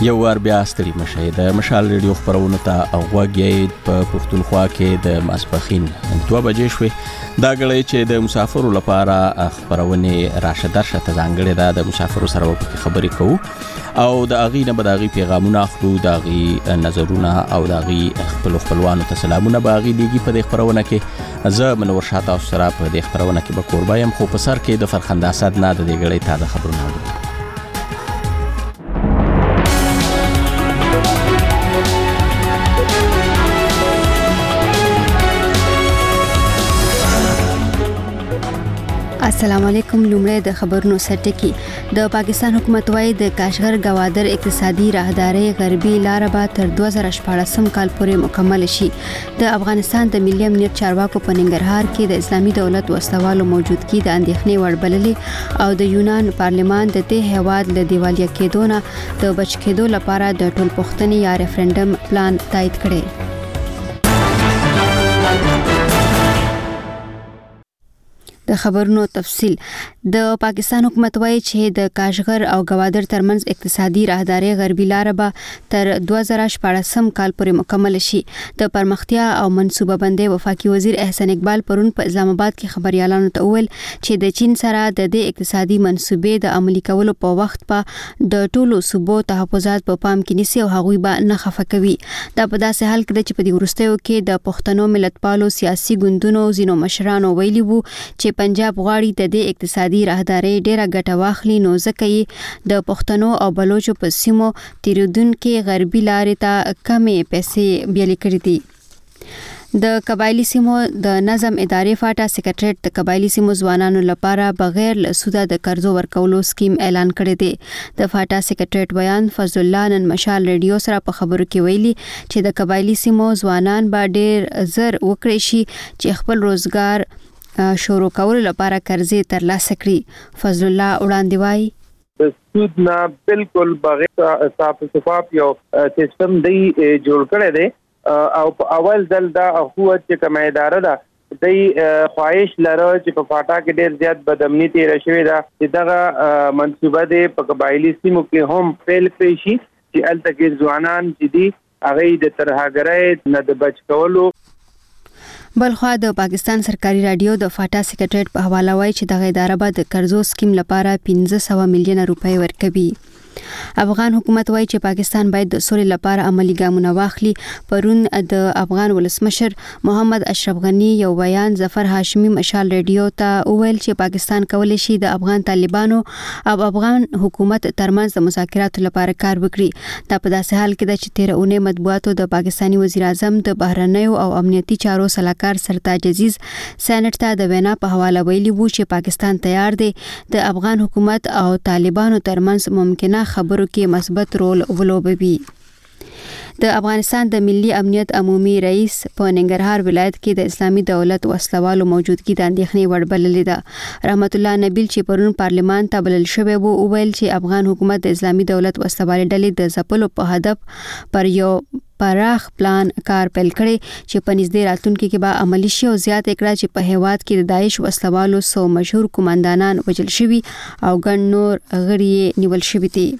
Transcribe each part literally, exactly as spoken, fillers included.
یو ور بیا ستړي مشه د مشال ریډیو خبرونه ته غوږی په پښتونخوا کې د ماسپخین دوه بجې شوې دا غړی چې د مسافرو لپاره خبرونه راشه درشه ته ځانګړې ده د مسافرو سره په خبرې کوو او د اغي نه بداغي پیغامونه اخلو د اغي نظرونه او د اغي خپل خپلوانو ته سلامونه باغي دیږي په دې خبرونه کې زه منور شاته سره په دې خبرونه کې به قربایم خو په سر کې د فرخنده اسد نه د دې غړی تازه خبرونه السلام علیکم. لومړی د خبرونو سرټکی. د پاکستان حکومت وايي د کاشغر گوادر اقتصادي راهداري غربي لار به تر دوه زره شپږ کال پورې مکمل شي. د افغانستان د ملي امنیت چارواکو په ننګرهار کې د اسلامي دولت وسلوالو موجودګي د اندېښنې وړ بللې او د یونان پارلمان د دې هیواد له دیوالیا کېدو نه د بچ کېدو لپاره د ټولپوښتنې یا ریفرندم پلان تایید کړي. د خبرونو تفصیل. د پاکستان حکومت وايي چې د کاشغر او گوادر ترمنځ اقتصادي راهداري غربي لار به تر دوه زره شپږ کال پورې مکمل شي. د پرمختیا او منصوبه بندي وفاقي وزیر احسان اقبال پرون په اسلام آباد کې خبريالانو ته وویل چې د چین سره د دې اقتصادي منصوبې د عملي کولو په وخت په د ټولو صوبو تحفظات په پام کې نیسي او هغوی به نه خفه کوي. دا په داسې حال کې چې په دې وروستیو کې د پښتنو ملتپالو سیاسي ګوندونو زینو مشرانو ویلي وو چې پنجاب غواړي د دې اقتصادي راهداري ډیره ګټه واخلي نو ځکه یې د پښتنو او بلوچو په سیمو تیرودونکو غربي لارې ته کمې پیسې بیل کړې دي. د قبایلی سیمو د نظم ادارې فاټا سیکریټریټ د قبایلی سیمو ځوانانو لپاره بغیر له سوده د قرضو ورکولو سکیم اعلان کړی دی. د فاټا سیکریټریټ بیان فضل الله نن مشال ریډیو سره په خبرو کې ویلي چې د قبایلی سیمو ځوانان به ډیر زر وکړي شي چې خپل روزګار شروع کول لپاره قرضې ترلاسه کړي. فضل الله وړاندې وایي د سود نه بالکل بغیر صاف شفاف یو سیستم دی جوړ کړی دی او په اول ځل دا هو چې کومه اداره ده د خواهش لره چې په فاټا کې ډیر زیات بدامنی تیر شوی دا دغه منصوبه دی په قبایلی سیمو کې هم فعال کړی شي چې الته کې ځوانان چې دي هغه د ترهګرۍ نه د بچ کولو. بلخوا د پاکستان سرکاري رادیو د فاټا سیکریټریټ په حواله وایي چې دغه اداره به د قرضو سکیم لپاره پنځه سوه میلیونه روپۍ ورکوي. افغان حکومت وایي چې پاکستان باید د سولې لپاره عملی ګامونه واخلي. پرون د افغان ولسمشر محمد اشرف غنی یو بیان ظفر هاشمی مشال ریډیو ته وویل چې پاکستان کولی شي د افغان طالبانو او افغان حکومت ترمنځ د مذاکراتو لپاره کار وکړي. دا په داسې حال کې ده چې تیر اونۍ مطبوعاتو د پاکستاني وزیر اعظم د بهرنیو او امنیتي چارو سلاکار سرتاج عزیز سېنات ته د وینا په حواله ویلي وو چې پاکستان تیار دی د افغان حکومت او طالبانو ترمنځ ممکنه خبرو کې مثبت رول ولوبوي. د افغانستان د ملي امنیت عمومي رئیس په ننګرهار ولایت کې د اسلامي دولت وسلوالو موجودګي د اندېښنې وړ بللې ده. رحمت الله نبیل چې پرون پارلمان ته بلل شوی وو وویل چې افغان حکومت د اسلامي دولت وسلوالي ډلې د ځپلو په هدف پر یو پراخ پلان کار پیل کړي چې په نږدې راتلونکي کې به عملی شي او زیات کړه چې په هیواد کې د داعش وسلوالو سو مشهور قوماندانان وژل شوي او ګڼ نور غړي نیول شوي دي.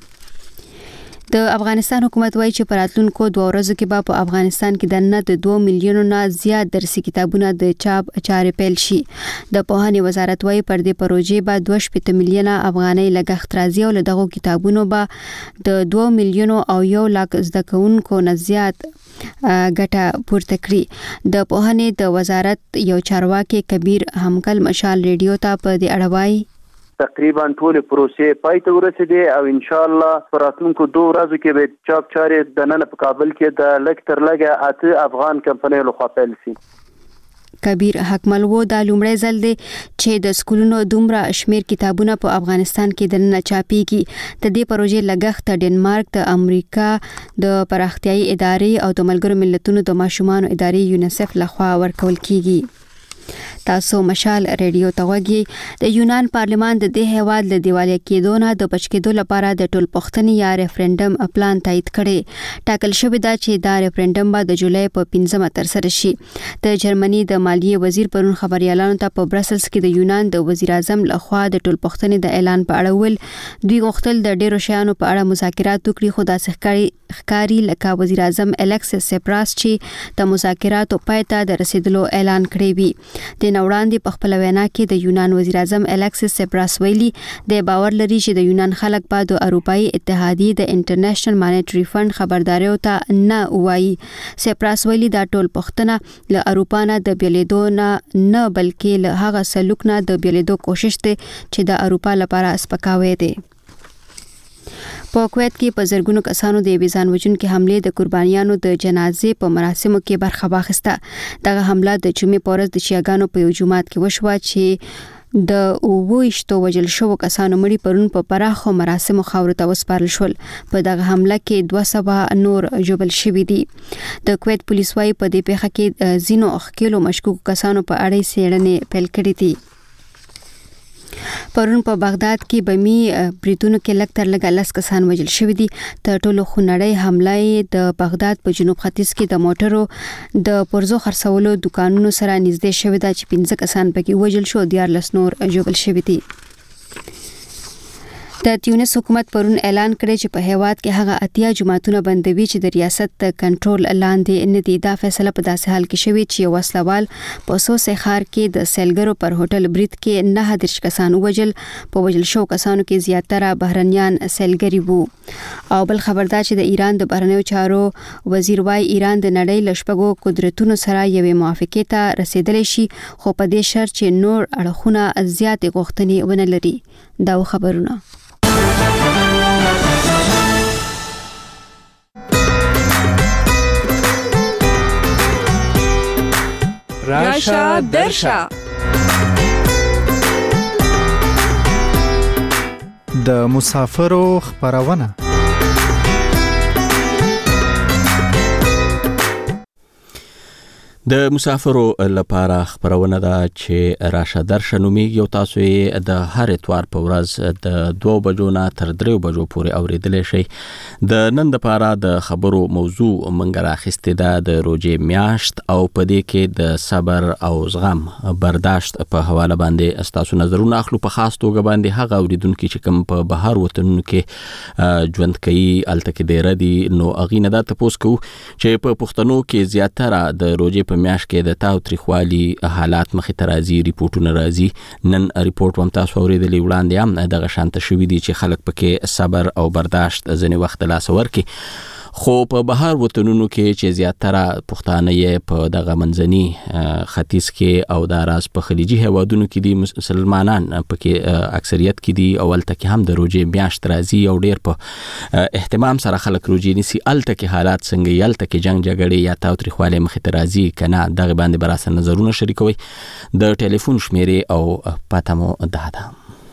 د افغانستان حکومت وايي چې په راتلونکو دوه ورځو کې به په افغانستان کې دننه د دوه میلیونو نه زیات درسي کتابونه د چاپ چارې پیل شي. د پوهنې وزارت وايي پر دې پروژې به دوه شپېته میلیونه افغانۍ لګښت راځي او له دغو کتابونو به د دوه میلیونو او یو لک زده کوونکو نه زیات ګټه پورته کړي. د پوهنې د وزارت یو چارواکي کبیر همکل مشال ریډیو ته په دې اړه وایي تقریبا ټول پروسې پای ته ورسېدې او ان شاء الله پر راتلونکو دوه ورځو کې به چاپ چارې د نن په کابل کې د لږ تر لږه اته افغان کمپنیو لخوا پیل شي. کبیر حکمل وو د لومړی ځل دی چې د سکولونو دومره شمیر کتابونه په افغانستان کې د نه چاپیږي. د دې پروژې لګښت ډنمارک د امریکا د پراختیايي ادارې او د ملګرو ملتونو د ماشومانو ادارې یونیسف لخوا ورکول کیږي. تاسو مشال ریډیو ته وګورئ. د یونان پارلمان د دې هیواد له دیوالیا کېدو نه د بچ کېدو لپاره د ټولپوښتنې یا ریفرندم پلان تایید کړي. ټاکل شوی دا چې دا ریفرندم به د جولای په پنځمه ترسره شي. د جرمني د مالیې وزیر پرون خبريالانو ته په برسلز کې د یونان د وزیر اعظم لخوا د ټولپوښتنې د اعلان په اړه ول. دوی غوښتل د ډیرو شیانو په اړه مذاکرات وکړي، خو دا ښکاري ښکاري لکه وزیر اعظم الیکسیس سپراس چې د مذاکراتو پای ته د رسیدلو اعلان کړی وي. د نوړاندې په خپل وینا کې د یونان وزیر اعظم الیکسیس سپراس ویلي د باور لري چې د یونان خلک به د اروپאי اتحادیې د انټرنیشنل مانیټری فند خبرداري ته نه وایي. سپراس ویلي دا ټول پښتنه له اروپا نه د بیلیدو نه نه بلکې له هغه سلوک نه د بیلیدو کوشش دی چې د اروپا لپاره سپکاوی دی. په کویت کې په زرګونو کسانو د ویزان وجونکو حمله د قربانیانو د جنازې په مراسمو کې برخه واخیسته. دغه حمله د جمعې په ورځ د شیعاګانو په یو جومات کې وشوه چې د اوويشتو وجل شو کسانو مړي پرون په پراخو مراسمو خاورو ته وسپارل شول. په دغه حمله کې دوه سوه نور جوړل شوي دي. د کویت پولیس وايي په دې پیښه کې زینو اخکیلو مشکوک کسانو په اړه څېړنې پیل کړې دي. پرون په بغداد کې بمی بریدونو کې لږ تر لږه لس کسان وژل شوي دي. تر ټولو خونړۍ حمله د بغداد په جنوب ختیځ کې د موټرو د پرزو خرڅولو دکانونو سره نږدې شوې ده چې پنځه کسان پکې وژل شو، دیارلس نور ژوبل شوي دي. د تیونس حکومت پرون اعلان کړی چې په هیواد کې هغه اتیا جماعتونه بندوي چې د ریاست د کنټرول لاندې نه دي. دا فیصله په داسې حال کې شوې چې وسلوال په سوسه ښار کې د سیلګرو پر هوټل برید کې نه دېرش کسان وژل. په وژل شو کسانو کې زیاتره بهرنیان سیلګری وو. او بل خبردار چې د ایران د بهرنیو چارو وزیر وايي ایران د نړۍ له شپږو قدرتونو سره یوې موافقې ته رسیدلی شي، خو په دې شرط چې نور اړخونه زیاتې غوښتنې ونه لري. دا خبرونه راشه درشه د مسافرو خبرونه. د مسافرو لپاره خبرونه ده چې راشه درشه نومیږي او تاسو یې د هر اتوار په ورځ د دوه بجو نه تر درې بجو پورې اوریدلی شئ. د نن لپاره د خبرو موضوع منګ راخیستې ده د روژې میاشت او په دې کې د صبر او زغم برداشت په حواله باندې ستاسو نظرونه اخلو. په خاص توګه باندې هغه اوریدونکي چې کوم په بهر وطنونو کې ژوند کوي هلته کې ډیره دي، نو هغوی نه دا تپوس کوو چې په پښتنو کې زیاتره د روژې په میاشت کې د تاو تریخوالي حالات مخې ته راځي، ریپورټونه راځي. نن ریپورټ هم تاسو اوریدلی، وړاندې هم دغه شانته شوي دي چې خلک پکې صبر او برداشت ځینې وخت د لاسه ورکړي. خو په بهر وطنونو کې چې زیاتره پښتانه یې په دغه منځني ختیځ کې او داراز په خلیجي هیوادونو کې دي، مسلمانان پکې اکثریت کې دي او هلته کې هم د روژې میاشت راځي او ډېر په اهتمام سره خلک روژې نیسي. هلته کې حالات څنګه یي، هلته کې جنګ جګړې یا تاوتریخوالی مخې ته راځي که نه، دغې باندې به راسره نظرونه شریکوئ. د ټلیفون شمیرې او پته مو دا ده.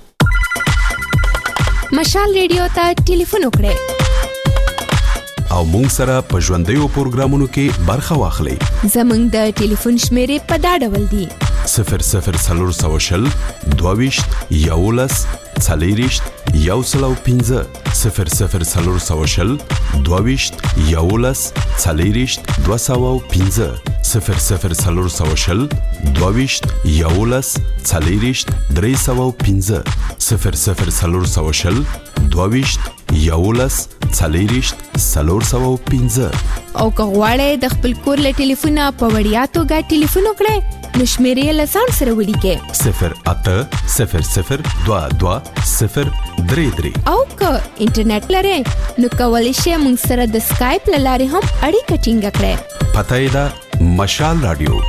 مشال ریډیو ته ټلیفون وکړئ او مونږ سره په ژوندیو پروګرامونو کې برخه واخلئ. زمونږ د ټلیفون شمیرې په دا ډول دي: صفر صفر څلور سوه شل دوه ویشت یولس څلېرویشت یو سل او پنځه صفر صفر څلور سوه شل دوه ویشت یولس څلېرویشت دوه سوه او پنځه صفر صفر څلور سوه شل دوه ویشت یولس څلېرویشت درې سوه او پنځه صفر صفر څلور سوه شل دوه ویشت یولس څلېرویشت څلور سوه او پنځه. او که غواړئ د خپل کور له ټلیفونه په وړیا توګه ټلیفون وکړئ نو شمیرې له ځان سره ولیکئ: صفر اته صفر صفر دوه دوه صفر درې درې. او که انټرنیټ لرئ نو کولی شئ موږ سره د سکایپ له لارې هم اړیکه ټینګه کړئ. پته یې ده مشال رادیو.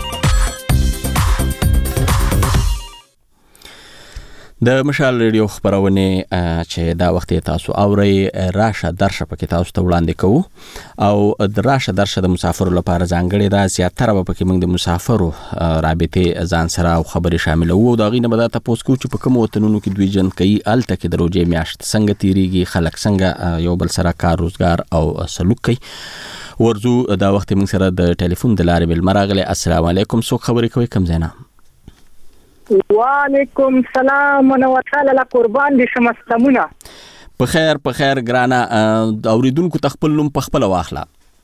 د مشال ریډیو خبرونه چې دا وخت تاسو اورئ راشه درشه پکې تاسو ته وړاندې کوو او د راشه درشه د مسافرو لپاره ځانګړې ده. زیاتره به پکې موږ د مسافرو رابطې ځان سره او خبرې شاملوو او د هغې نه به دا تپوس کوو چې په کومو وطنونو کې دوی ژوند کوي، هلته کې د روژې میاشت څنګه تیریږي، خلک څنګه یو بل سره کار روزګار او سلوک کوي. ورځو دا وخت موږ سره د ټلیفون د لارې مېلمه راغلی. السلام علیکم، څوک خبرې کوئ، کوم ځای نه؟ وعلیکم سلام منوتاله لا قربان دي شمسلمونه په خیر په خیر ګرانه اوریدونکو تخپل نوم په خپل واخلا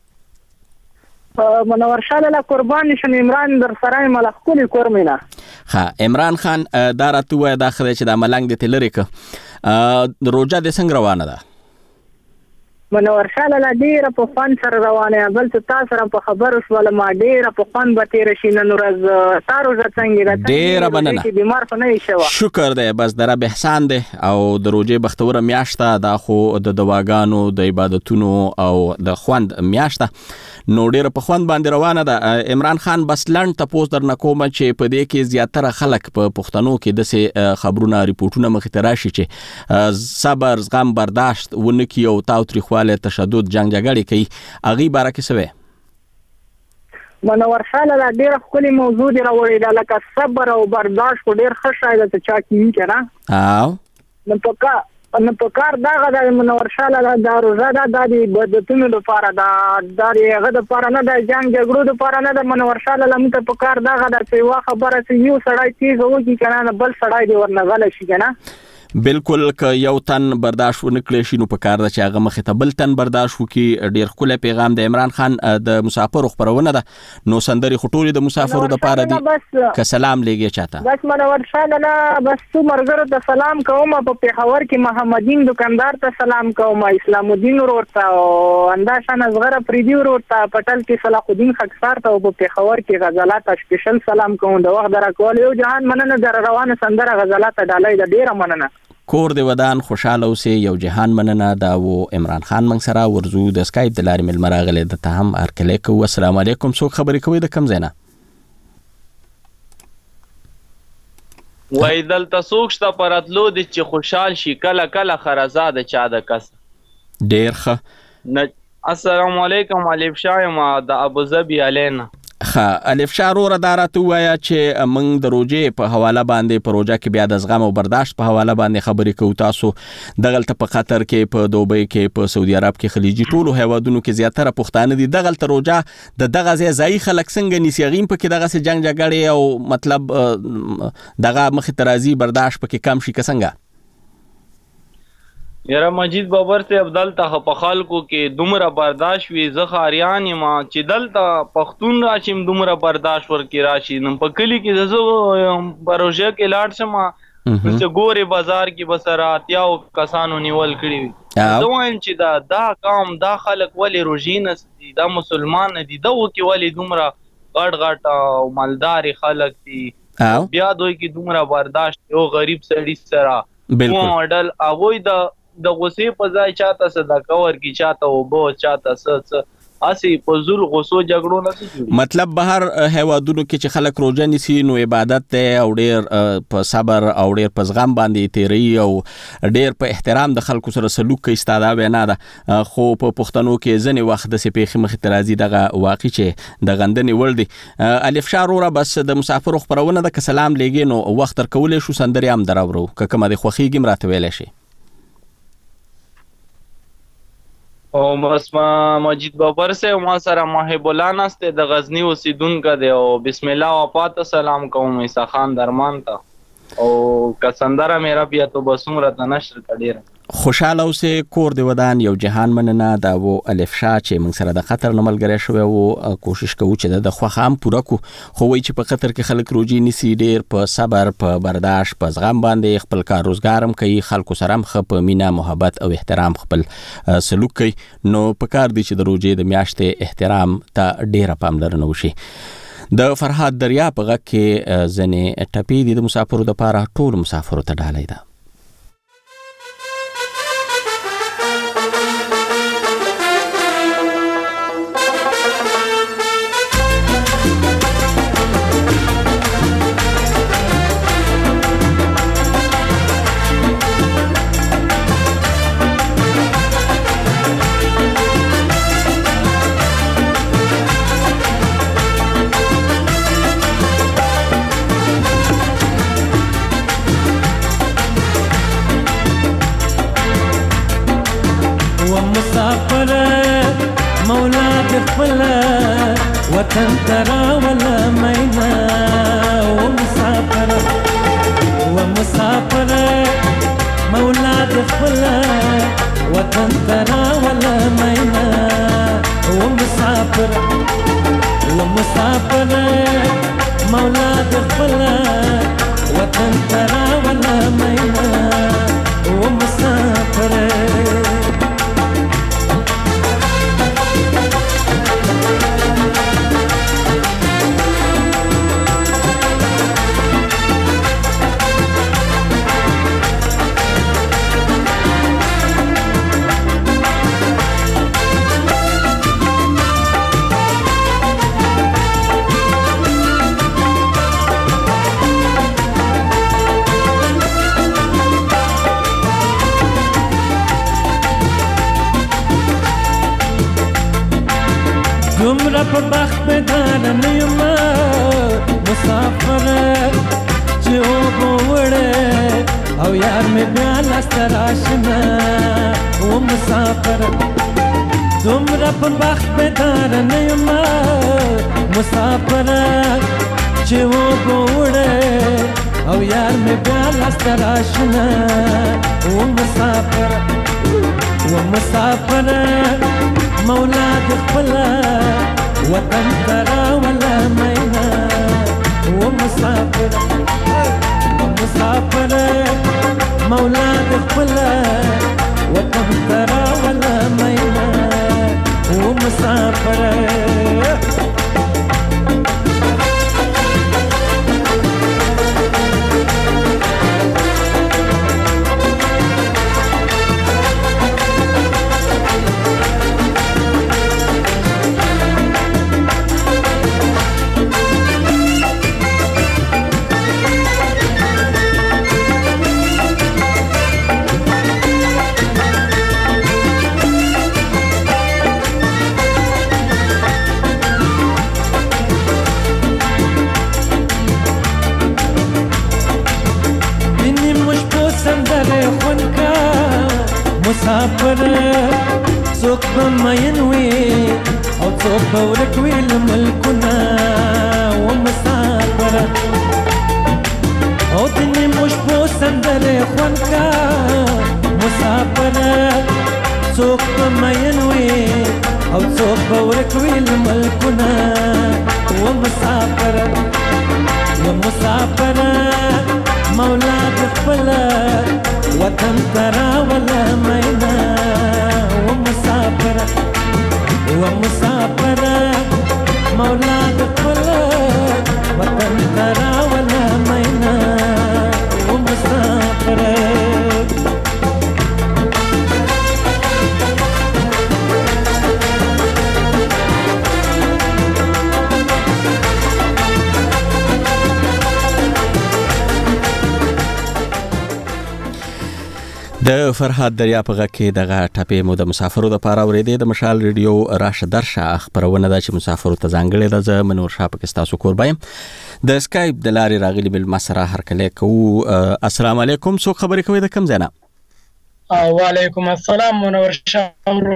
منور شاله لا قربان دي شم عمران در سرای ملک کلی کورمینا ها عمران خان دا راته وای دا خدای چې دا ملنګ د تلری ک روجا د څنګه روانه ده منور شاله لا ډیره په فن سره روانه بل څه تاسو سره په خبرو شول ما ډیره په فن به تیر شي نن ورځ تاسو څنګه راځي ډیره مننه چې بیمار نه شي شکر دی بس دره به احسان دی او د روجې بختوره میاشته دا خو د دواګانو د عبادتونو او د خوند میاشته نو ډیره په خوند باندې روانه ده عمران خان بس لند تاسو در نکوم چې په دې کې زیاتره خلک په پښتنو کې د سه خبرونه ریپورتونه مخ ته راشي چې صبر زغم برداشت ونکي او تاوتریخواله تشدد جنگ جګړه کوي اغي بارکه سوي منور شاله لا ډیره خولي موضوع دی راوړی دا لکه صبر او برداشت کو ډیر ښه شاید ته چا کیږي کنه او نو پکا نو په کار دا غدا منور شاله دا روزه دا د بدتونو لپاره دا د هغه د لپاره نه د جنگ جګړو د لپاره نه د منور شاله لمته په کار دا غدا چې وا خبره چې یو سړی تیز وږي کنه بل سړی دی ورنغله شي کنه بالکل ک یو تن برداشت ونکړي شي نو په کار د چې هغه مخه ته بل تن برداشت وکي ډیر خپل پیغام د عمران خان د مسافر خبرونه ده نو سندري خټوري د مسافرو د پاره دي ک سلام لګي چاته بس منور شاله نه بس تو مرګرو ته سلام کوم په پیښور کې محمدین دکاندار ته سلام کوم اسلام الدین ورته او انداشان صغره پریدي ورته پټل کې صلاح الدین خکسار ته په پیښور کې غزلات سپیشل سلام کوم د وخت درکول یو جهان مننه در روانه سندره غزلات ډالۍ د ډیره مننه کور دی ودان خوشاله اوسې یو جهان مننه دا و عمران خان منګ سره ورزو د سکایپ د لارې مل مراغله د ته هم ارکلې کو السلام علیکم څوک خبرې کوي د کم زینا وای دلته څوک شته پراتلو د چې خوشحال شي کله کله خرزاده چا د کس ډیر ښه السلام علیکم الف شایم د ابو ظبي علینا خا الف شارور دارته وایا چې موږ د روجې په حواله باندې په روجا کې بیا د زغم او برداشت په حواله باندې خبرې کوو تاسو دغلت په قطر کې په دوبۍ کې په سعودي عرب کې خلیجي ټولو هیوادونو کې زیاتره پښتانه دي دغلت روجا د دغه ځای خلک څنګه نسیغیم په کې دغه سه جنگ جګړه او مطلب دغه مخ ترازی برداشت پکې کم شي کسنګه یاره مجید بابر سے ابدل ته په خلکو کې دومره برداشت وي زخاریان ما چې دلته پښتون راشم دومره برداشت ورکی راشي نو په کلی کې زو پروژه کې لاړ شم چې ګوري بازار کې بسرات یاو کسانو نیول کړی وي زه وایم چې دا دا قوم دا خلک ولی روژینس دي دا مسلمان دي دا وکي ولی دومره غټ غټ او مالدار خلک دي بیا دوی کې دومره برداشت یو غریب سړی سره بالکل ماډل اووی دا د غصې په ځای چاته صدقه ورکی چاته وبو چاته څه اسی په زول غصو جګړو نه کیږي مطلب بهر هیوادونو کې چې خلک روزه نسی نو عبادت ته او ډیر په صبر او ډیر په زغم باندې تیری او ډیر په احترام د خلکو سره سلوک کوي ستاده وینا ده خو په پښتنو کې ځنې وخت د سپېخ مخ ترازی دغه واقع چې د غندنې ول دي الف شارور بس د مسافر خبرونه د سلام لګي نو وخت تر کولې شو سندري هم دراورو که کومه د خوخيګم راته ویل شي او بس ما مجید بابر سے ما سره محب الله نسته د غزنی اوسیدونکو دی او بسم الله او پات سلام کوم عیسی خان درمان ته او کسندره میرا بیا تو بسمره ته نشر کډیر خوشاله اوسې کور دی ودان یو جهان مننه دا و الف شا چې موږ سره د خطر نملګری شو او کوشش کوو چې د خو خام پوره کو خو وای چې په خطر کې خلک روجي نسی ډیر په صبر په برداشت په زغم باندې خپل کار روزګارم کوي خلکو سره هم خپ مینا محبت او احترام خپل سلوک کوي نو په کار دی چې د روجي د میاشتې احترام ته ډیر پاملرنه وشي د فرحات دریا په غږ کې ځنې ټپی د مسافرو د پاره ټول مسافرو ته ډالۍ ده وطن ترى ولا مينا ومسافر خپله وطن ته راوله مینا و مسافر و مسافر مولا د خپله وطن ته راوله مینا و مسافر دومره په بخت بیداره نه یم مسافره چې اوبه وړې او یار مې بیا لاسته راشي نه و مسافره دومره په بخت بیداره نه یم مسافره چې اوبه وړې او یار مې بیا لاسته راشي نه و مسافره و مسافره مولا د خپله وطن ته راوله مینا و مسافره و مسافره مولا د خپله وطن ته راوله مینا و مسافره مسافر څوک به مین وي او څوک به ورک وي له ملکونه و مسافر او د نیمو شپو سندرې خوند کا مسافر څوک به مین وي او څوک به ورک وي له ملکونه و مسافر و مسافر مولا د خپله وطن ته راوله مینا و مسافر و مسافر مولا د خپله وطن ته راوله مینا و مسافر د فرهاد دریا په غږ کې دغه ټپې مو د مسافرو لپاره اورېدې. د مشال ریډیو راشه درشه خپرونه ده چې مسافرو ته ځانګړې ده. زه منور شاه پکې ستاسو کوربه یم. د سکایپ د لارې راغلي بل مسره هرکلی کوو. السلام علیکم. څوک خبرې کوي د کوم ځای نه؟ وعلیکم السلام منور شاه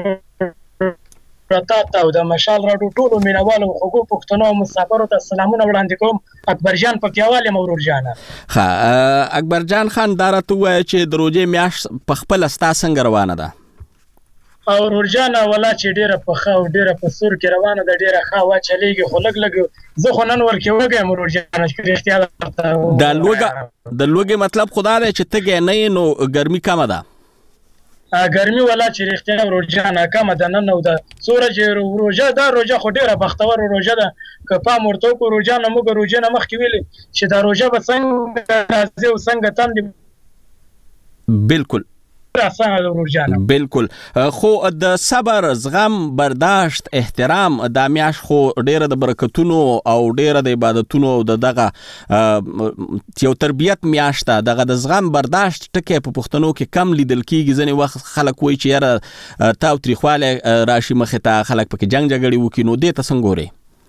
پرتاته او د مشال راډیو ټولو مینوالو خوږو پښتنو مسافرو ته سلامونه وړاندې کوم. اکبر جان پکیوال مرور جان. ښه اکبر جان خان دا راته ووایه چې د روژې میاشت په خپله ستا څنګه روانه ده؟ او ورور جان ولا چې ډېره پخه او ډېره په سور کې روانه ده، ډېره ښه هوا چلیږي، خو لږ لږ زه خو نن ورکې وږی یم ورور جان چې رښتیا د لوږه د لوږې مطلب خو دا دی چې تږی نه یې نو ګرمي کمه ده. ګرمي ولا چې رښتیا ورور جان کمه ده نن نو ده څوره چې روژه ده روژه خو ډېره بختور روژه ده که پام ورته وکړو ورور جان موږ روژې نه مخکې ویلې چې دا روژه به څنګه راځي او څنګه تم دي. بالکل بالکل. خو د صبر زغم برداشت احترام دا میاشت خو ډیره د برکتونو او ډیره د عبادتونو او دغه یو تربیت میاشت ده. دغه د زغم برداشت ټکی په پښتنو کې کم لیدل کیږي. ځینې وخت خلک وایي چې یاره تاوتریخوالی راشي مخې ته، خلک پکې جنګ جګړې وکړي، نو دې ته څنګه ګورې؟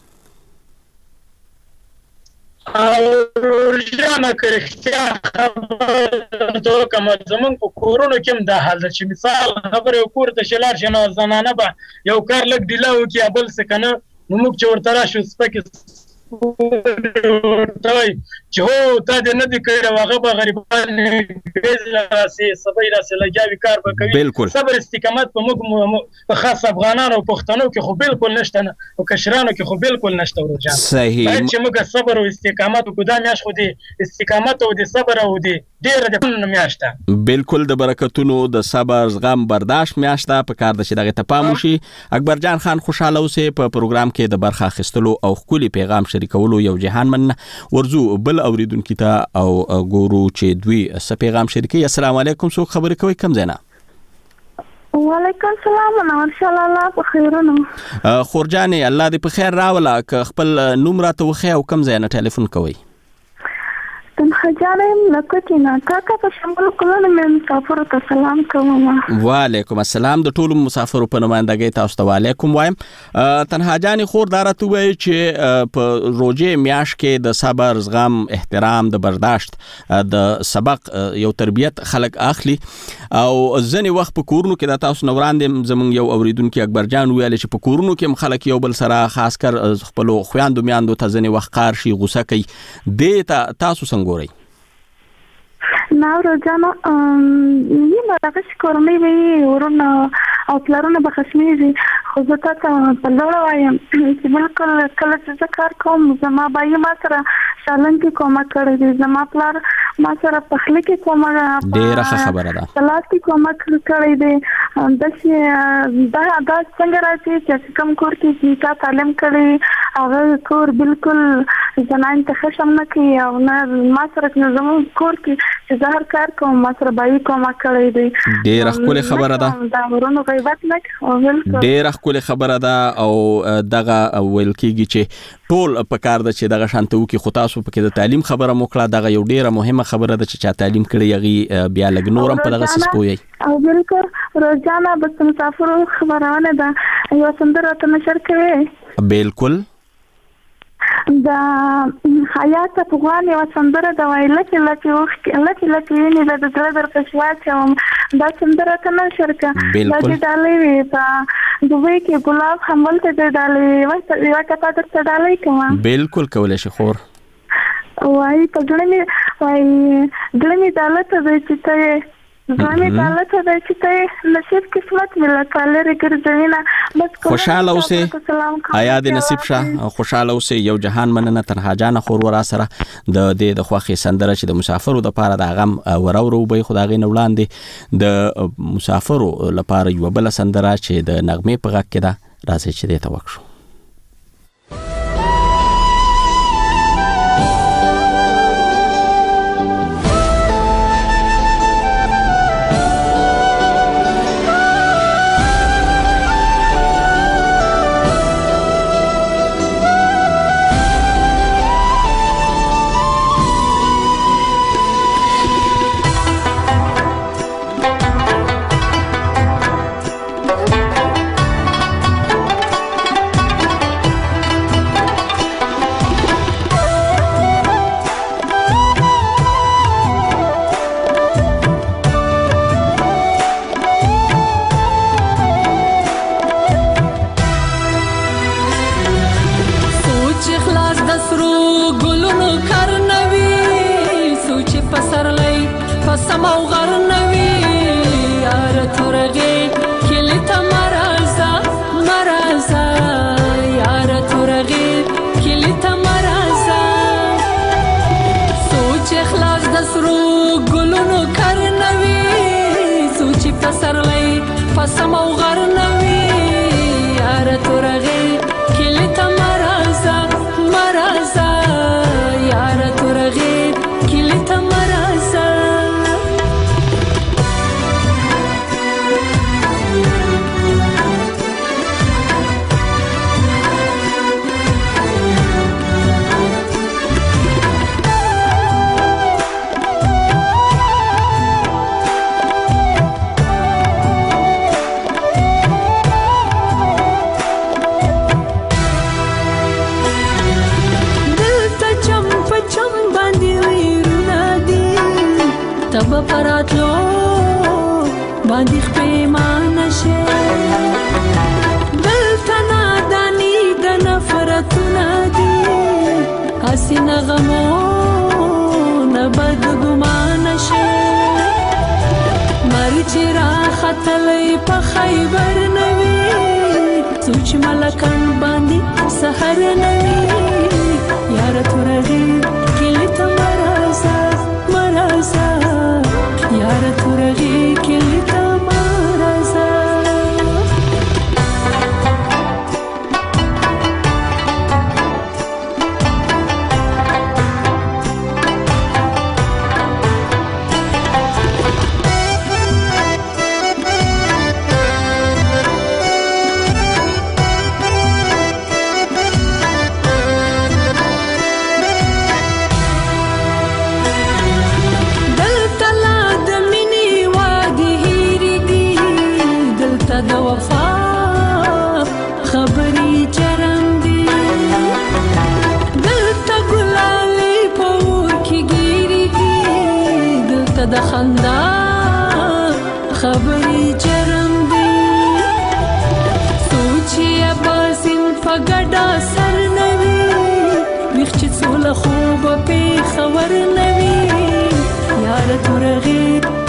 ورجانه که رښتیا خبره وکړم زمونږ په کورونو کې هم دا حال ده چې مثال خبرې یو کور ته چې لاړ شي نو زنانه به یو کار لږ ډیله وکړي یا بل څه که نه نو موږ چې ورته راشو سپکې ورته چې هو تا دې نه دي کړی هغه به غریبان راسي سبا یې راسي لګیاوي کار به کوي صبر استقامت په موږ په خاص افغانانو او پښتنو کې خو بالکل نشته نه او کشرانو کې خو بالکل نشته ورجان صحیح باید چې موږ صبر او استقامت وکړو دا میاشت خو دې استقامت او د صبر او د ډېره د میاشت ده بالکل د برکتونو د صبر زغم برداشت میاشت ده په کار د چې دغه ته پام وشي. اکبر جان خان خوشاله اوسې په پروګرام کې د برخه اخیستلو او خولي پیغام شریکولو یو جهان من ورزو بل اوریدونکو ته او ګورو چې دوی څه پیغام شریکي. السلام علیکم څوک خبرې کوي کوم ځای نه؟ وعلیکم السلام ان شاء الله په خیرونو. خورجانې الله دې په خیر راولا ک خپل نوم راته وخی او کوم ځای نه ټلیفون کوي؟ تنخجانم لکتینا کاکا په شمول کولو مې مسافر ته سلام کوم. وعلیکم السلام د ټولو مسافرو په نمائندګۍ تاسو ته وعلیکم وایم. تنخجانې خور دارته وای چې په روزه میاش کې د صبر زغم احترام د برداشت د سبق یو تربیت خلک اخلي او ځنې وخت په کورونو کې د تاسو نوراندې زمونږ یو اوریدونکو اکبر جان ویل چې په کورونو کې خلک یو بل سره خاص کر خپل خويندو میاندو ته ځنې وخت قار شي غوسه کوي د تاسو څنګه ګورئ؟ نه روزانه نیمه دغه کورنۍ وي ورونه او پلارونه به خشمېږي خو زه تا ته په لوړه وایم چې بالکل کله چې زه کار کوم زما بایي ما سره سالن کې کومک کړی دی زما پلار ما سره پخلی کې کومک ډېره ښه خبره ده سلاد کې کومک کړی دی داسې دا دا څنګه راځي چې کوم کور کې چې تا تعلیم کړی هغه کور بالکل زنان ته خشم نه کوي او نه ما سره زموږ کور کې چې زه هر کار کوم ما سره بایي کومک کړی دی. ډېره ښکلې خبره ده دا ورونو غیبت نه ډېره ښکلې خبره ده او دغه ویل کېږي چې ټول په کار ده چې دغه شانته وکړي خو تاسو پکې د تعلیم خبره مو کړه دغه یو ډېره مهمه خبره ده چې چا تعلیم کړی هغې بیا لږ نور هم په دغه څه پوهیږي. او بالکل روزانه بس مسافرو خبرونه ده یو سندره ته نشر کوي بالکل دا حیات افغان یو سندره دا وای لکه لکه وخت لکه لکه یې نه د زړه در پښوا چې دا سندره ته نشر کوي لکه دالې په دوی کې ګلاب حمل ته دالې وای یو کته درته دالې کوم بالکل کولای شي خور وای په ځړې مې وای ځړې دالته د چې ته زمي دالته د چې ته نصیب قسمت مله کالر ګرځینا بس خوشاله اوسه آیا د نصیب شه خوشاله اوسه یو جهان مننه تنها جان خور ورا سره د دې د خوخي سندره چې د مسافرو د پاره د غم ورورو به خدای نه وړاندې د مسافرو لپاره یو بل سندره چې د نغمه په غږ کې ده راځي چې دې توښو. داسې نغمونه بد ګمان شه مرچ را ختلی په خیبر نوی سوچ ملکان باندې سحر نوی یار تورغی کلی ته مرازا مرازا یار تورغی کلی ته مرازا د وفا خبرې چرم دی دلته ګلالي په اور کې ګیري دي دلته د خندا خبرې چرم دی سوچي باسم فګډا سر نوي ویښ چې څوله خوب په خبر نوي یار تورغي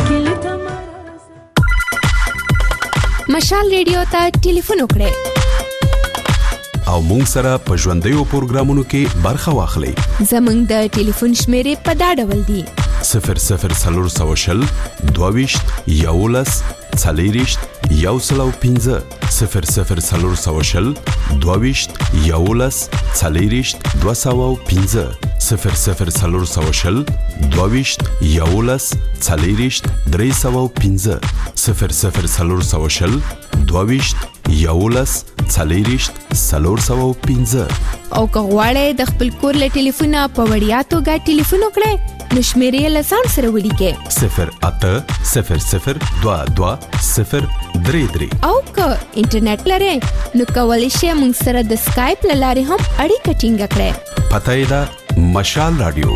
مشال ریډیو ته ټلیفون وکړئ او مونږ سره په ژوندیو پروګرامونو کې برخه واخلئ. زمونږ د ټلیفون شمیرې په دا ډول دي: صفر صفر څلور سوه شل دوه ویشت یولس څلېرویشت یو سل او پنځه صفر صفر څلور سوه شل دوه ویشت یولس څلېرویشت دوه سوه او پنځه صفر صفر څلور سوه شل دوه ویشت یولس څلېرویشت درې سوه او پنځه صفر صفر څلور سوه شل دوه ویشت یولس څلېرویشت څلور سوه او پنځه. او که غواړئ د خپل کور له ټلیفونه په وړیا توګه ټلیفون وکړئ نو شمیرې له ځان سره ولیکئ صفر اته صفر صفر دوه دوه صفر درې درې. او که انټرنیټ لرئ نو کولی شئ موږ سره د سکایپ له لارې هم اړیکه ټینګه کړئ. پته یې ده مشال رادیو.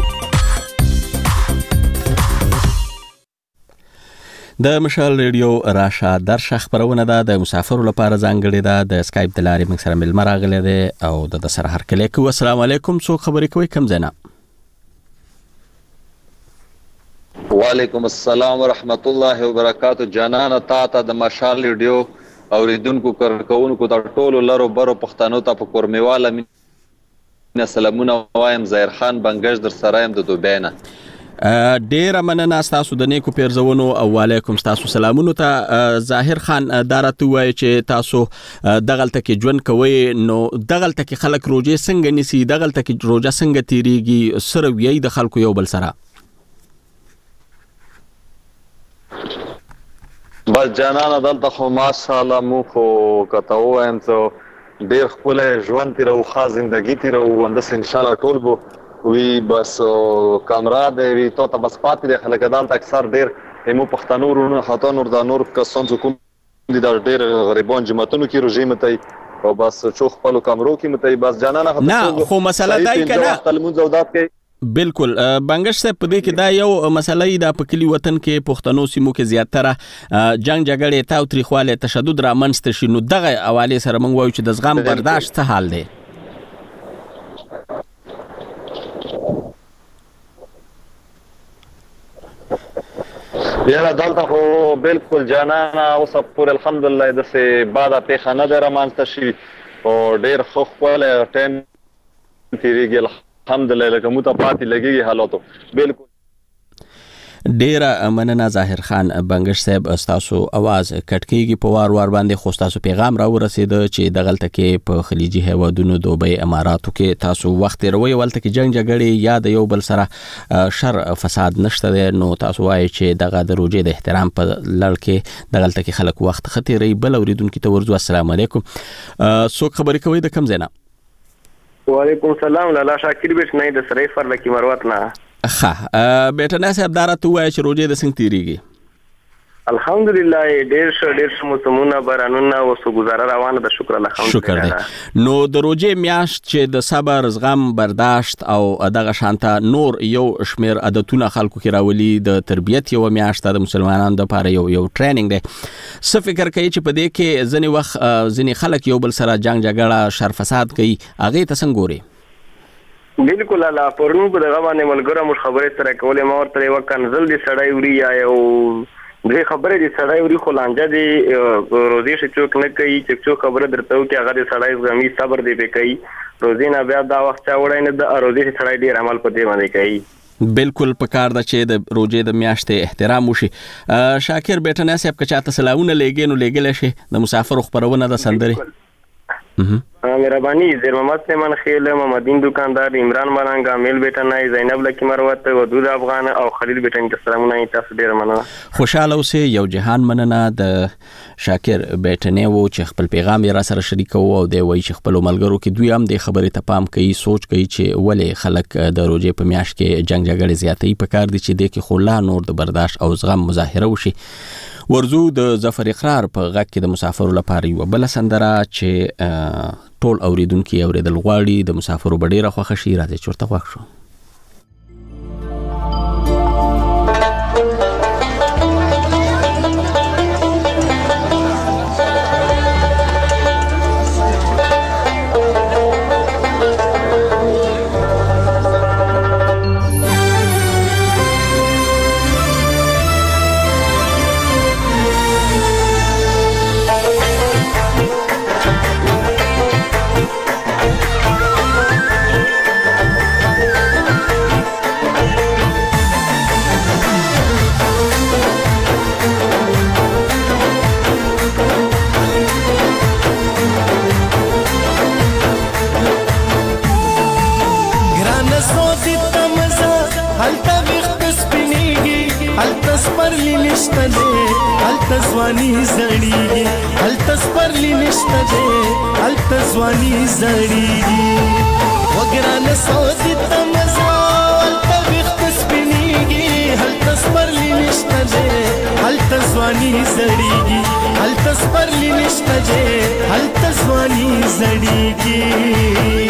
د مشال ریډیو راشه درشه خبرونه ده د مسافرو لپاره ځانګړې ده. د سکایپ د لارې موږ سره ملمه راغلی دی او د سره هرکلی کوو. السلام علیکم، څوک خبرې کوئ؟ کوم ځای نه؟ وعلیکم السلام ورحمت الله وبرکاتو. جانانه تا ته د مشال ریډیو اوریدونکو کارکونکو د ټولو لرو برو پښتنو ته په کورمیواله مینه سلامونه وایم. ظاهر خان بنګش در سره یم د دوبۍ نه. ډیره مننه ستاسو د نیکو پیرزونو او وعلیکم ستاسو سلامونو ته. ظاهر خان دا راته وایي چې تاسو دغلته کې ژوند کوئ، نو دغلته کې خلک روژې څنګه نیسي؟ دغلته کې روژه څنګه تیریږي؟ سره ویي د خلکو یو بل سره؟ بس جانانه دلته خو ماشاءالله مو خو کته وایم څه ډیر ښکلی ژوند تیروو، ښه زندګي تیروو. همداسې انشاءالله ټول به وي. بس کامراد وي تو ته بس پاتې دی خلک دلته اکثر ډیر مو پښتنو ورونه خاطر نور د نور کسان چې کوم دي د ډیر غریبان جماعتونو کې روژې متئ او بس چو خپلو کامرو کې متئ. بس جانانه نه خو مسله دا یې که نه بالکل بنګش صاحب په دې کې دا یو مسله یې دا په کلي وطن کې پښتنو سیمو کې زیاتره جنګ جګړې تاوتریخوالی تشدد رامنځته شي، نو دغه حوالې سره موږ وایو چې د زغم برداشت څه حال دی؟ یاره دلته خو بالکل جانانه اوسه پورې الحمدلله داسې باده پیښه نه ده رامنځته شوي او ډېر ښه ښکلی ټایم تېرېږي الحمدلله لکه موږ ته پاتې لګېږي حالاتو. بالکل ډیره مننه ظاهر خان بنګش صاحب، ستاسو आवाज کټکیږي په وار وار باندې، خو ستاسو پیغام را ورسېده چې دغلته کې په خلیجي هیوادونو دوبۍ اماراتو کې تاسو وخت تیروئ، ولته کې جنگ جګړې یا د یو بل سره شر فساد نشته دی، نو تاسو وایي چې دغه د روژې د احترام په لړ کې دغلته کې خلک وخت ښه تیروي. بل اوریدونکي ته ورځو. السلام علیکم، څوک خبرې کوئ د کوم ځای نه؟ وعلیکم السلام، لالا شاکر بیٹ نه د سرای فرلکی مروت نه. ښه بیٹنه صاحب دا راته ووایه چې روژې د څنګه تیریږي؟ الحمدلله ډېر ښه ډېر ښه موسمونه بارانونه اوس ګزاره روانه ده، شکر الحمدلله. شکر دی. نو د روژې میاشت چې د صبر زغم برداشت او دغه شانته نور یو شمیر عادتونه خلکو کې راولي، د تربیت یو میاشت د مسلمانانو دپاره یو یو ټریننګ دی. څه فکر کوي چې په دې کې ځینې وخت ځینې خلک یو بل سره جنګ جګړه شر فساد کوي، هغې ته څنګه ګوري؟ بالکل الله پرونو په دغه باندې ملګرو مو خبرې سره کولې ما ورته یو کنزل دي سړی وری یا یو دې خبرې دي سړی وری خو لانجه دي روزي شچوک نه کوي چې څو خبره درته وکي هغه دې سړی زمي صبر دی به کوي روزي نه بیا دا وخت چا وړای نه د روزي سړی ډیر عمل په دې باندې کوي بالکل پکار د چې د روزې د میاشتې احترام وشي. شاکر بیٹنه صاحب که چاته سلاونه لګې نو لګل شي د مسافر خبرونه د سندري مهرباني زیر محمد سلیمان خیل محمدین دکاندار عمران ملنګ امیل بیٹنای زینب لکی مروت ودود افغان او خلیل بیٹن ته سلامونه تاسو ډیر مننه. خوشاله اوسئ. یو جهان مننه د شاکر بیٹنه وو چې خپل پیغام یې را سره شریکو او دی وایي چې خپل ملګرو کې دوی هم د خبرې ته پام کوي سوچ کوي چې ولې خلک د روزې په میاشت کې جنگ جګړې زیاتې په کار دي چې د کې خلا نور د برداشت او زغم مظاهره وشي. ورزو د ظفر اقرار په غږ کې د مسافرو لپاره یو بل سندره چې ټول اوریدونکو اوریدل غواړي د مسافرو بډیره خوښ شي راځي چورته خوښ شو. التزوانی زړیږي التسپرلی نشته دې التزوانی زړیږي وګرانه سودی تمزا التوخت سپینیږي التسپرلی نشته دې التزوانی زړیږي التسپرلی نشته دې التزوانی زړیږي.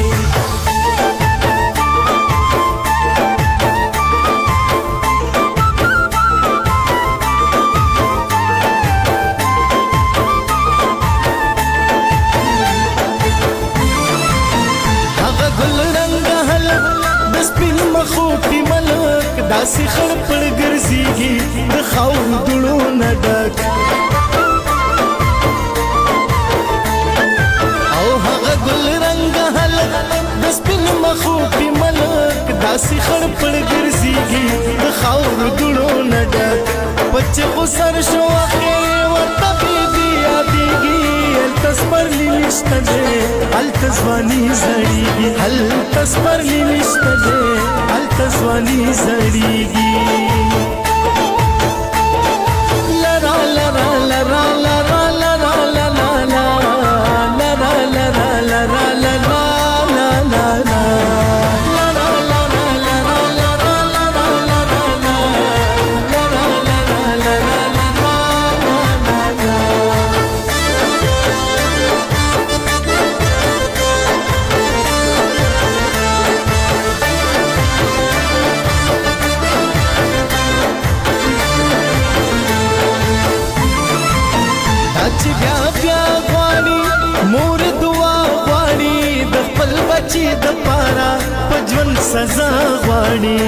داسې خړ پړ ګرځيږي د خاور دړو نه ډک او هغه ګل رنگ هلک د سپین مخو په ملک داسې خړ پړ ګرځيږي د خاور دړو نه ډک پچ خو سر شو اخر ورته بي یادېږي التسپرلی نشته دې التزوانی زړیږي التسپرلی نشته دې التزوانی زړیږي. لرا لرا لرا لرا لرا لرا لرا لرا لرا لرا چې د پارا پجون سزا غواړي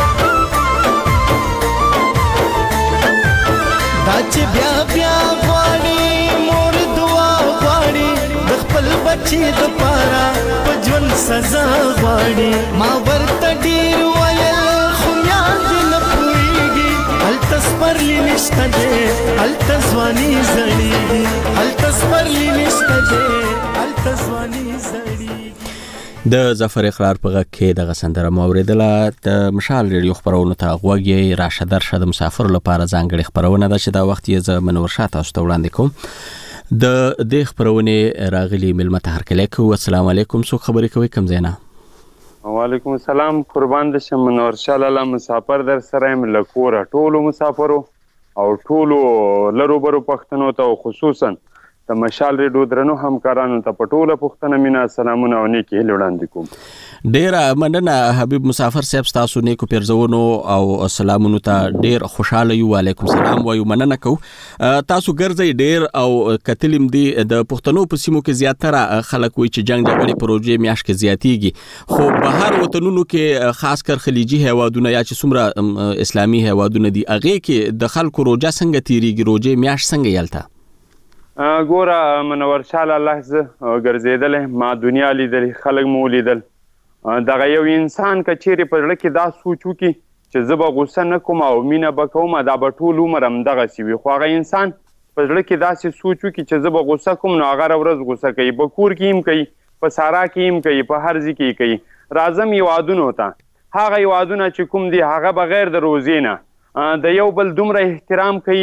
دا چې بیا بیا غواړي مور دعا غواړي د خپل بچي د پارا پجون سزا غواړي ما ورته ډیر ویل خو یاد نه پوهیږي التسپرلی نشته دې التزوانی زړیږي التسپرلی نشته دې التزوانی زړیږي. د ظفر اقرار په غږ کې د غسندره موریدله د مشال ریډیو خبرونه ته غوږی راشه درشه د مسافر لپاره ځانګړي خبرونه ده چې دا وخت یې ز منور شاه تاسو ته وړاندې کوم. د دې خبرونه راغلي ملمت هرکلیکو. السلام علیکم. څو خبرې کوي کوم زینا؟ وعلیکم السلام. قربان د شم منور شاه لاله مسافر در سره م لکوره ټولو مسافرو او ټولو لرو برو پښتنو ته خصوصا د مشال ریډیو درنو همکارانو ته په ټوله پښتنه مینا سلامونه او نیکې هیلې وړاندې کوم. ډېره مننه حبیب مسافر صاحب، ستاسو نیکو پیرزونو او سلامونو ته ډېر خوشحاله یو. وعلیکم سلام وایو، مننه کو. تاسو ګرځئ ډېر او کتلم دی د پښتنو په سیمو کې زیاتره خلک وایي چې جنگ جګړې پروژې میاشت کې زیاتېږي، خو بهر وطنونو کې خاص کر خلیجي هیوادونه یا چې څومره اسلامي هیوادونه دي هغې کې د خلکو روژه څنګه تیریږي، روژې میاشت څنګه یلته؟ ګوره منور شاله الله، زه ګرځېدلی ما دنیا لیدلې، خلک مو ولیدل. دغه یو انسان که چیرې په زړه کې دا سوچ وکړي چې زه به غوسه نه کوم او مینه به کوم، دا به ټول عمر همدغسې وي. خو هغه انسان په زړه کې داسې سوچ وکړي چې زه به غوسه کوم، نو هغه هره ورځ غوسه کوي، په کور کې هم کوي، په سارا کې هم کوي، په هر ځای کې کوي. راځم هیوادونو ته، هغه هیوادونه چې کوم دي هغه بغیر د روزې نه د یو بل دومره احترام کوي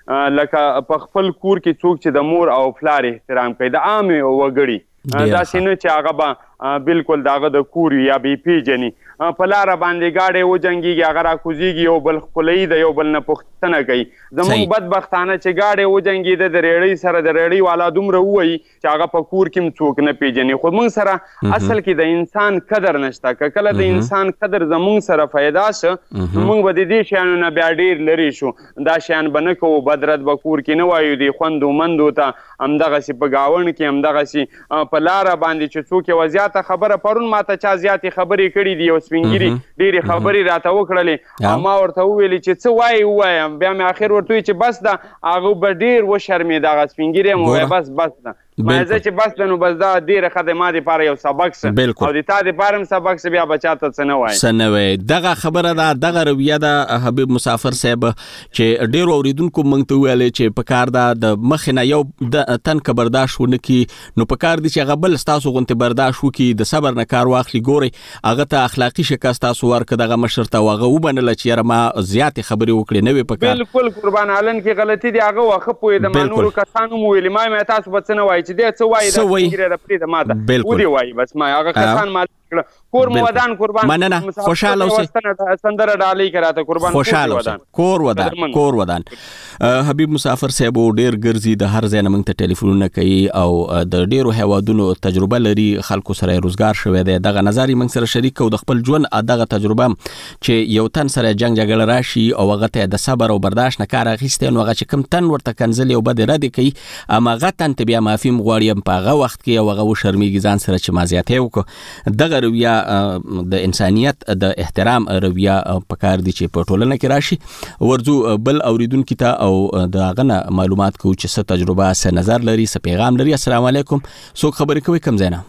لکه په خپل کور کې څوک چې د مور او پلار احترام کوي، د عامې وګړي. داسې نه چې هغه به بالکل د هغه د کور یا به یې پېژني، په لاره باندې ګاډی وجنګېږي، هغه راکوزېږي، یو بل ښکلوي، د یو بل نه پوښتنه کوي. زموږ بدبختانه چې ګاډی وجنګېده د ریړۍ سره، د ریړۍ والا دومره ووایي چې هغه په کور کې هم څوک نه پېژني. خو موږ سره اصل کې د انسان قدر نشته. که کله د انسان قدر زموږ سره پیدا شه، موږ به د دې شیانو نه بیا ډېر لرې شو. دا شیان به نه کوو، بدرد به کور کې نه وایو، د خوندو مندو ته همدغسې په ګاونډ کې همدغسې په لاره باندې چې څوک یوه زیاته خبره، پرون ماته چا زیاتې خبرې کړي دي، یو سپین ږیري ډېرې خبرې راته وکړلې او ما ورته وویلې چې څه وایې ووایم. بیا مې اخر ورته وویل چې بس ده، هغه به ډېر وشرمېد، هغه سپین ږیری مې وویل بس بس ده، ما زه چې بس ده نو بس دا ډېره ښه دی، ما دپاره یو سبق څه او د تا دپاره هم سبق څه، بیا به چاته څه نه وایي څه نه وایي. دغه خبره ده، دغه رویه ده حبیب مسافر صاحب، چې ډېرو اورېدونکو موږ ته وویلې چې په کار ده د مخې نه یو تن که برداشت ونه کړي، نو په کار دي چې هغه بل ستاسو غوندې برداشت وکړي، د صبر نه کار واخلي. ګورئ هغه ته اخلاقي شکست تاسو ورکړه دغه مشر ته، او هغه ومنله چې یاره ما زیاتې خبرې وکړې، نه وې په کار. بالکل قربان عالم کې غلطي دي، هغه واښه پوهېده. ما نورو کسانو هم ویلې، ما مې تاسو به څه نه وایي چې دی څه وایي، دا ګیره ده پرېږده ما ته ودې وایي، بس ما هغه کسان ما کور مو ودان قربان. مننه، خوشحاله اوسئ. سندره ډالۍ کې راته قربان، خوشحاله اوسئ. کور ودان، کور ودان. حبیب مسافر صاحب ډېر ګرځي، د هر ځای نه موږ ته ټلیفونونه کوي او د ډېرو هیوادونو تجربه لري، خلکو سره یې روزګار شوی دی. دغه نظر یې موږ سره شریک کوو، د خپل ژوند دغه تجربه چې یو تن سره جنګ جګړه راشي او هغه ته د صبر او برداشت نه کار اخیستی، نو هغه چې کوم تن ورته کنځلې او بدې ردې کوي، هماغه تن ته بیا معافي هم غواړي په هغه وخت کې، او هغه وشرمېږي ځان سره چې ما زیاتی وکړو. دغه رویه د انسانیت د احترام رویه پکار دي چې په ټولنه کې راشي. ورځو بل اوریدونکي ته او د هغه نه معلومات کوو چې څه تجربه، څه نظر لري، څه پیغام لري. السلام علیکم، څوک خبرې کوي، کوم ځای نه؟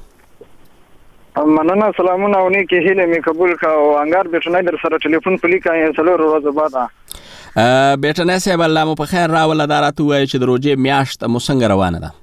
مننه، سلامونه او نیکې هیلې مې قبول کړه. او انګار بیټنی در سره ټلیفون په لیکه یې څلور ورځې بعد. بیټنی صاحب الله مو په خیر راوله. دا راته ووایه چې د روژې میاشت مو څنګه روانه ده؟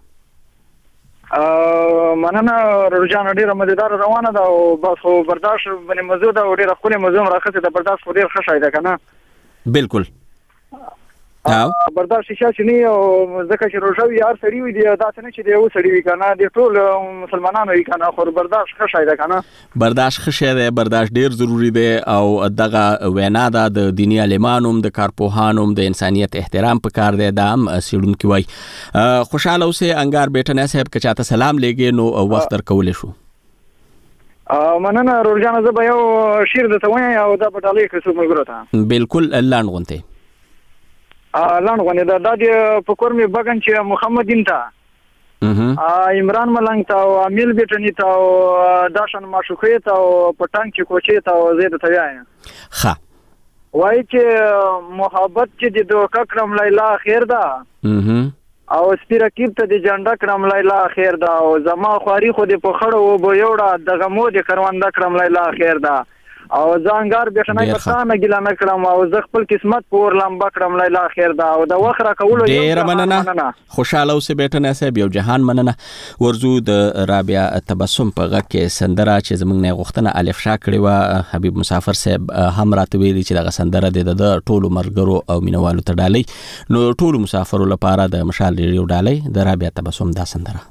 مننه روجانه ډیره مزیدار روانه ده، او بس خو برداشت باندې موضوع ده، او ډیره ښکلې موضوع هم راخڅې ده. برداشت خو ډېر ښه شی ده که نه؟ بالکل برداشت شي چې نه، او ځکه چې روژه وي هر سړي وي، داسې نه چې د یو سړي وي که نه، د ټول مسلمانانو وي که نه، خو برداشت ښه شی ده که نه؟ برداشت ښه شی دی، برداشت ډېر ضروري دی. او دغه وینا ده د دیني عالمانو هم، د کارپوهانو هم، د انسانیت احترام په کار دی، دا هم څېړونکي وایي. خوشحاله اوسئ انګار بیټنی صاحب، که چاته سلام لیږې نو وخت درکولی شو. مننه روجانه، زه به یو شعر درته وایم او دا به ډالۍ کړو څو ملګرو ته. بالکل لنډ غوندې لنډ غوندې ده. دا د په کور مې بګن چې محمد دین ته، عمران ملنګ ته، او امیل بیټني ته، او داشن ماشوخې ته، او پټنګ چې کوچې ته، او زه درته وایم ښه وایي چې محبت چې د دوکه کړم لیلا خیر ده، او سپي رقیب ته د جنډه کړم لیلا خیر ده، او زما خواري خو دې په خړو وبو یوړه، د غمو دې کرونده کړم لیلا خیر ده، او زانګار بیٹنای په تانه ګیلا نه کړم، او زه خپل قسمت پور لمبا کړم لیلا خیر ده، او د وخت را کولو ډیر مننه. خوشاله اوسې بیٹنای صاحب، یو جهان مننه. ورزو د رابعه تبسم په غږ کې سندره چې زمونږ نه غوښتنه الف شا کړې وه، حبیب مسافر صاحب هم راته ویلي چې دغه سندره د ټولو مرګرو او مینوالو ته ډالۍ، نو ټولو مسافرو لپاره د مشال ریډیو ډالۍ د رابعه تبسم دا سندره.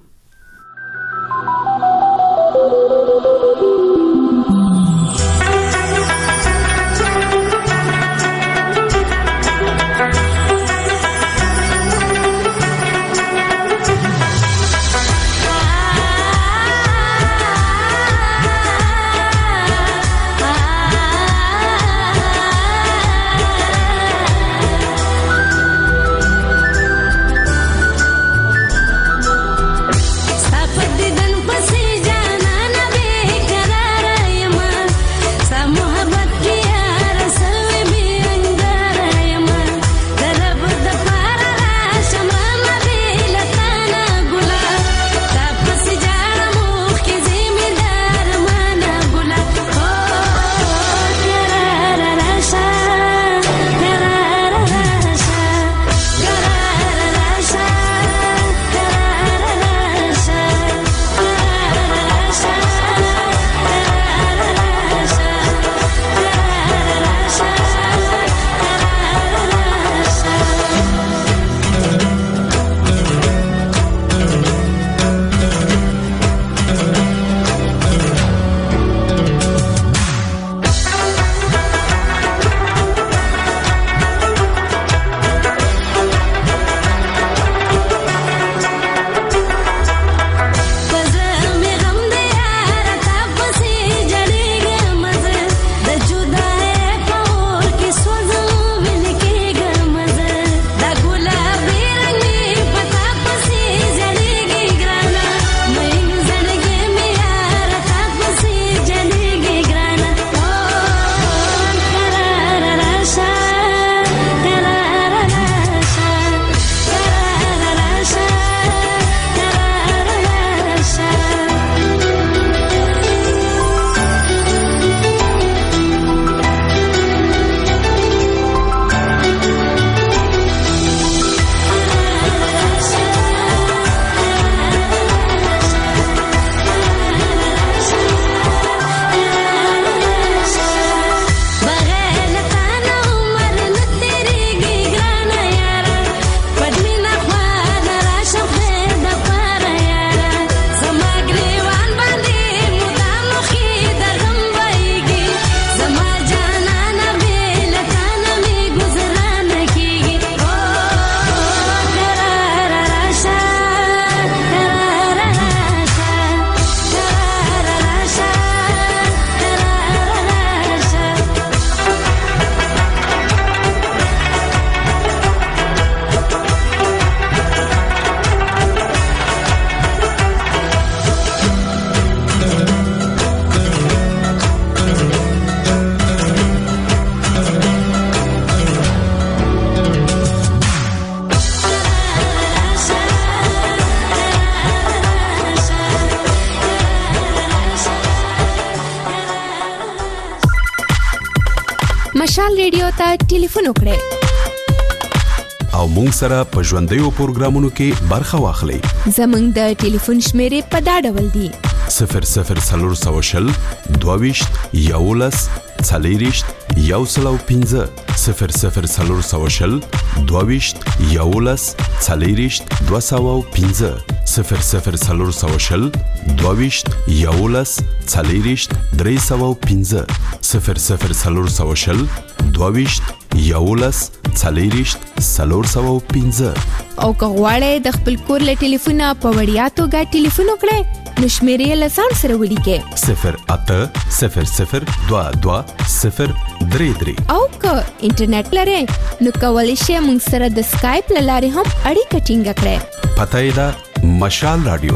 مشال ریډیو ته ټلیفون وکړئ او مونږ سره په ژوندیو پروګرامونو کې برخه واخلئ. زمونږ د ټلیفون شمیرې په دا ډول دي: صفر صفر څلور سوه شل دوه ویشت یولس څلېرویشت یو سل او پنځه صفر صفر څلور سوه شل دوه ویشت یولس څلېرویشت دوه سوه او پنځه صفر صفر څلور سوه شل دوه ویشت یولس څلېرویشت درې سوه او پنځه صفر صفر څلور سوه شل دوه ویشت یولس څلېرویشت څلور سوه او پنځه. او که غواړئ د خپل کور له ټلیفونه په وړیا توګه ټلیفون وکړئ نو شمیرې له ځان سره ولیکئ: صفر اته صفر صفر دوه دوه صفر درې درې. او که انټرنیټ لرئ نو کولی شئ موږ سره د سکایپ له لارې هم اړیکه ټینګه کړئ. پته یې ده مشال رادیو.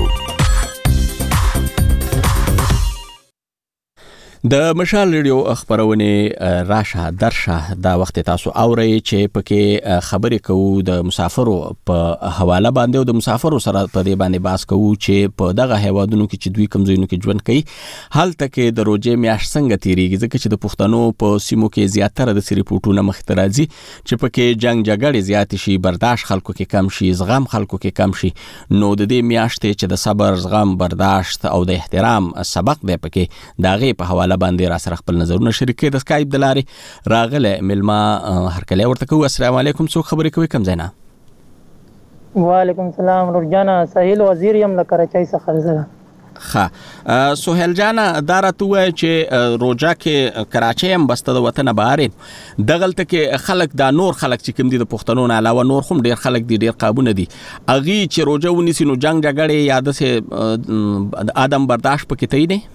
د مشال ریډیو خبرونه راشه درشه دا وخت تاسو اورئ چې پکې خبرې کوو د مسافرو په حواله باندې او د مسافرو سره په دې باندې باس کوو چې په دغه هیوادونو کې چې دوی کوم ځایونو کې ژوند کوي هلته کې د روزې میاشت څنګه تیریږي، ځکه چې د پښتنو په سیمو کې زیاتره د ریپورټونه مخ ته راځي چې پکې جنگ جګړې زیات شي، برداشت خلکو کې کم شي، زغم خلکو کې کم شي. نو د دې میاشتې چې د صبر، زغم، برداشت او د احترام سبق دی پکې داغه په حواله باندې را سره خپل نظرونه شریکې د سکایپ د لارې راغله ملما هرکلی ورته کوو. السلام علیکم، څوک خبرې کوي کوم ځای نه؟ وعلیکم السلام، نور جانا سهیل وزیر یم له کراچۍ څخه زه. ښه سهیل جانا دا راته ووایه چې روژه کې کراچۍ هم بسته د وطنه بهر دغلته کې خلک دا نور خلک چې کوم دي د پښتنو نه علاوه نور هم ډېر خلک دي، ډېر قابونه دي، هغوی چې روژه ونیسي نو جنګ جګړې یا داسې عدم برداشت پکې تی دی؟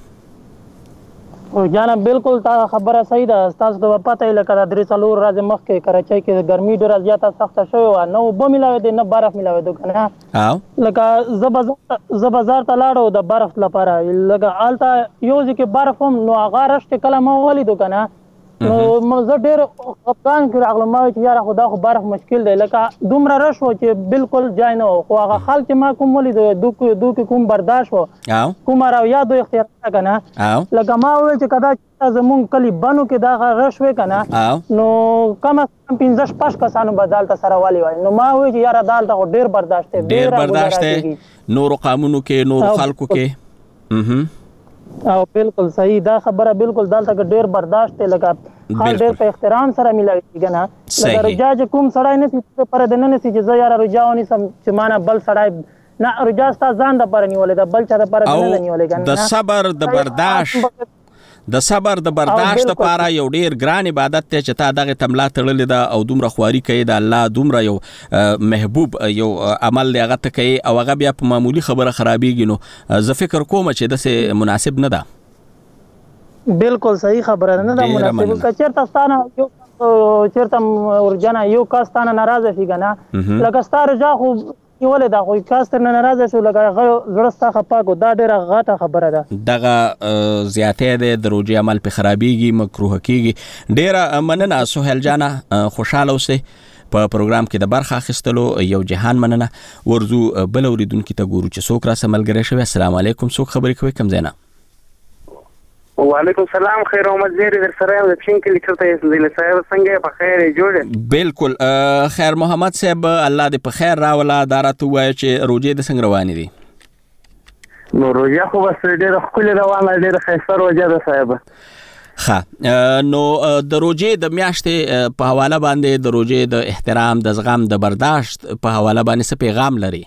جانا بالکل تا خبره صحیح ده. تاسو ته پته یې لکه د درې څلور ورځې مخکې کراچۍ کې ګرمي ډېره زیاته سخته شوې وه، نه اوبه میلاوېدې نه برف میلاوېدو که نه. لکه زه بازار ته لاړو د برف لپاره، لکه هلته یو ځای کې برف هم نو هغه رش چې کله ما ولیدو که نه نو زه ډېر خفګان کې راغلم. ما وایي چې یاره خو دا خو برف مشکل دی، لکه دومره رش و چې بالکل جای نه و. خو هغه خلک چې ما کوم ولیدو دو کې کوم برداشت و کومه رویه دوی اختیار کړه که نه، لکه ما وویل چې که دا زمونږ کلي بنو کې دغه رش وی که نه نو کم از کم پنځه شپږ کسانو به دلته سره والی وای. نو ما وویل چې یاره دلته خو ډېر برداشت دی، ډېر برداشت دی نورو قامونو کې نورو خلکو کې. او بالکل صحیح دا خبره، بالکل دلته کې ډېر برداشت دی، لکه خان ډېر په احترام سره میلاوي کېږي نه. لکه رجا چې کوم سړی نه سي پره د نه نه سي چې زه یاره رجا ونیسم چې ما نه بل سړی نه، رجا ستا ځان دپاره نیولې ده، بل چا دپاره نه ده نیولې که نه. د صبر د برداشت د صبر د برداشت لپاره یو ډیر ګران عبادت دی چې تا دغه تملا تړلې ده او دومره خواري کوي د الله، دومره یو محبوب یو عمل دی هغه ته کوي او هغه بیا په معمولی خبره خرابېږي. نو زه فکر کوم چې داسې مناسب نه ده. بالکل صحیح خبره نه ده مناسب. که چېرته ستانه یو چېرته ورجنه یو کس ستانه ناراضه شي که نه، لکه ستا رجا خو نیولې ده، خو کس ترنه ناراضه شو لکه هغه زړه ستا خفه کړو، دا ډېره غټه خبره ده. دغه زیاتی دی د روژې عمل پې خرابېږي، مکروه کېږي. ډېره مننه سهیل جانه، خوشحاله اوسئ په پروګرام کې د برخه اخیستلو. یو جهان مننه. ورځو بل اورېدونکي ته ګورو چې څوک راسره ملګری شوی. السلام علیکم، څوک خبرې کوي کوم ځای نه؟ وعلیکم السلام، خیر محمد زیری در سره یم د چین کلي چېرته یې زیله صاحب څنګه په خیر یې جوړ یې؟ بالکل خیر محمد صاحب، الله دې په خیر راوله. دا راته ووایه چې روژې د څنګه روانې دي؟ نو روژه خو بس ډېره ښکلې روانه، ډېره ښایسته روژه ده صاحب. ښه نو د روژې د میاشتې په حواله باندې د روژې د احترام، د زغم، د برداشت په حواله باندې څه پیغام لري؟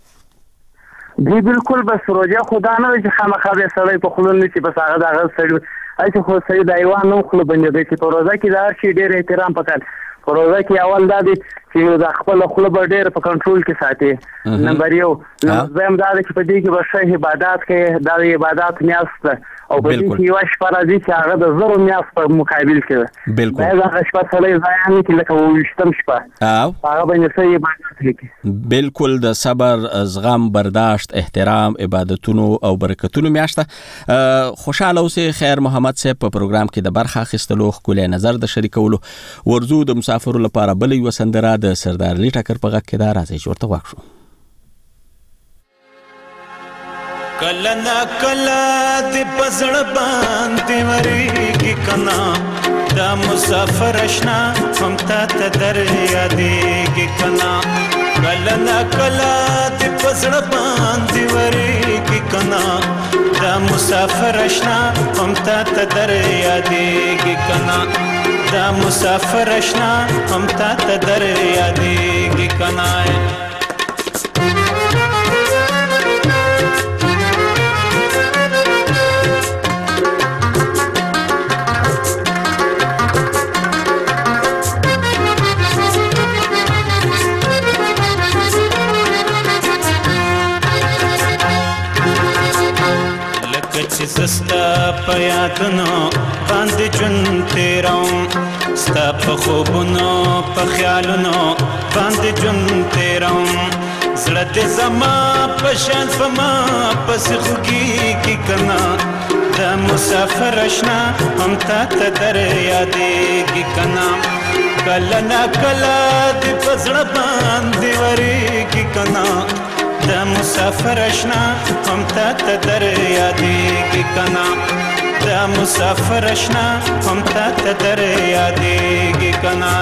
دی بالکل بس روژه خو دا نه وي چې خامخا بیا سړی په خوله نیسي، بس هغه د هغه سړي هسې خو سړي د حیوان نه خوله بندېدی چې په روژه کې د هر شي ډېر احترام پکار. په روژه کې اول دا دی چې د خپله خوله به ډېر په کنټرول کې ساتي، نمبر یو. دویم دا دی چې په دې کې به ښه عبادات کوي، دا د عبادات میاشت ده او په دې کې یوه شپه راځي چې هغه د زرو میاشت په مقابل کې ده. باید هغه شپه سړی ضایع نه کړي، لکه اووه ویشتم شپه هغه باندې څه عبادت وکړي. بالکل د صبر، زغم، برداشت، احترام، عبادتونو او برکتونو میاشت ده. خوشحاله اوسئ. خیر محمد صاحب په پروګرام کې د برخه اخیستلو، ښکلی نظر د شریکولو. ورځو د مسافرو لپاره بله یوه سندره د سردار علي ټکر په غږ کې ده، راځئ چې ورته غوږ شو. کله نا کله د پزړ باندې وریږي کنا دا مسافر اشنا هم تا ته در یادېږي کنا کله نا کله دې په زړه باندې ورېږي کنا دا مسافر اشنا هم تا ته در یادېږي کنا دا مسافر اشنا هم تا ته در یادېږي کنا سستا په یادونو باندې ژوند تیروم ستا په خوبونو په خیالونو باندې ژوند تیروم زړه دې زما په شان په ما پسې خوږېږي کنه دا مسافر اشنا هم تا ته در یادېږي کنه کله نا کله دې په زړه باندې ورېږي کنه دا مسافر اشنا هم تا ته در یادېږي کنا دا مسافر اشنا هم تا ته در یادېږي کنا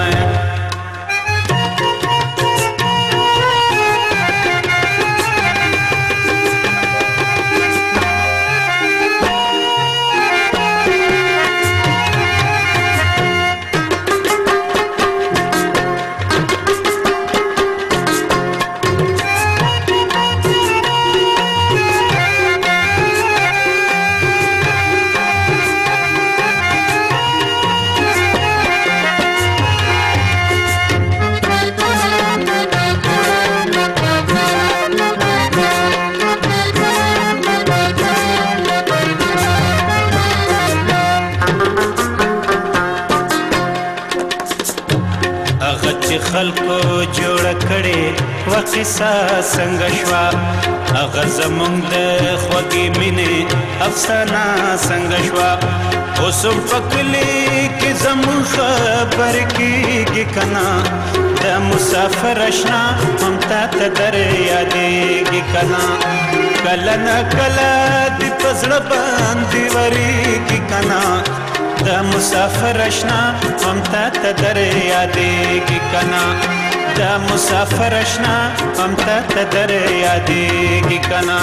خلکو جوړ کړي وقصه څنګه شوا هغه زمونږ د خوږې مینې افسانه څنګه شوا اوس هم په کلي کې زمونږ خبرې کېږي کنه دا مسافر اشنا هم تا ته در یادېږي کنه کله نه کله دې په زړه باندې ورېږي کنه دا مسافر اشنا هم تا ته در یادېږي کنا دا مسافر اشنا هم تا ته در یادېږي کنا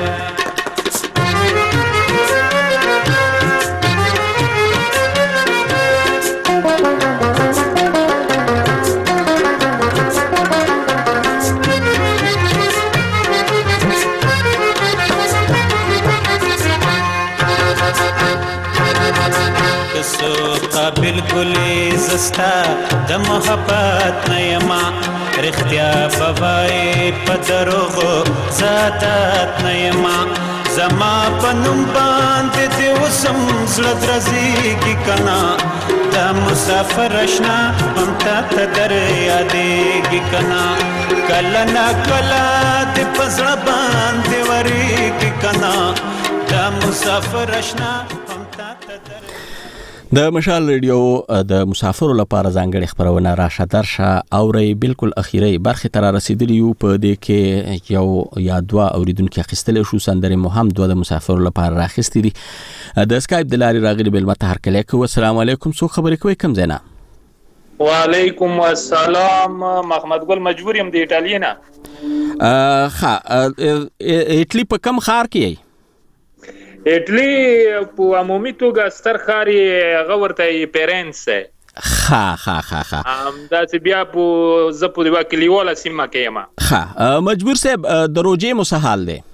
قابل ګلې زستا د محبت نه یما رښتیا بوای په دروغو ذاتات نه یما زما په نوم باندې دې وسم زړه درزېږي کنه دا مسافر اشنا هم تا ته در یادېږي کنه کله نا کله دې په زړه باندې ورېږي کنه دا مسافر اشنا هم تا ته در د مشال ریډیو د مسافرو لپاره ځانګړي خبرونه راشه درشه اوري بالکل اخیری برخه تر رسیدلی یو په دې کې یو یا دوا اوریدونکو اخیستل شو سندره مهم دوه د مسافرو لپاره راخستې دي د اسکایپ د لاري راغلي بل مت هر کله کو السلام علیکم سو خبرې کوي کم زینا وعلیکم السلام محمد ګل مجبور يم د ایټالیا نه ها ایټلی په کم خار کې ایټلی په عمومي توګه ستر ښار یې هغه ورته پیرنس دی ها ها ها ها همداسې بیا په زه په یوه کلیواله سیمه کې یم ښه مجبور صاحب د روژې مو څه حال دی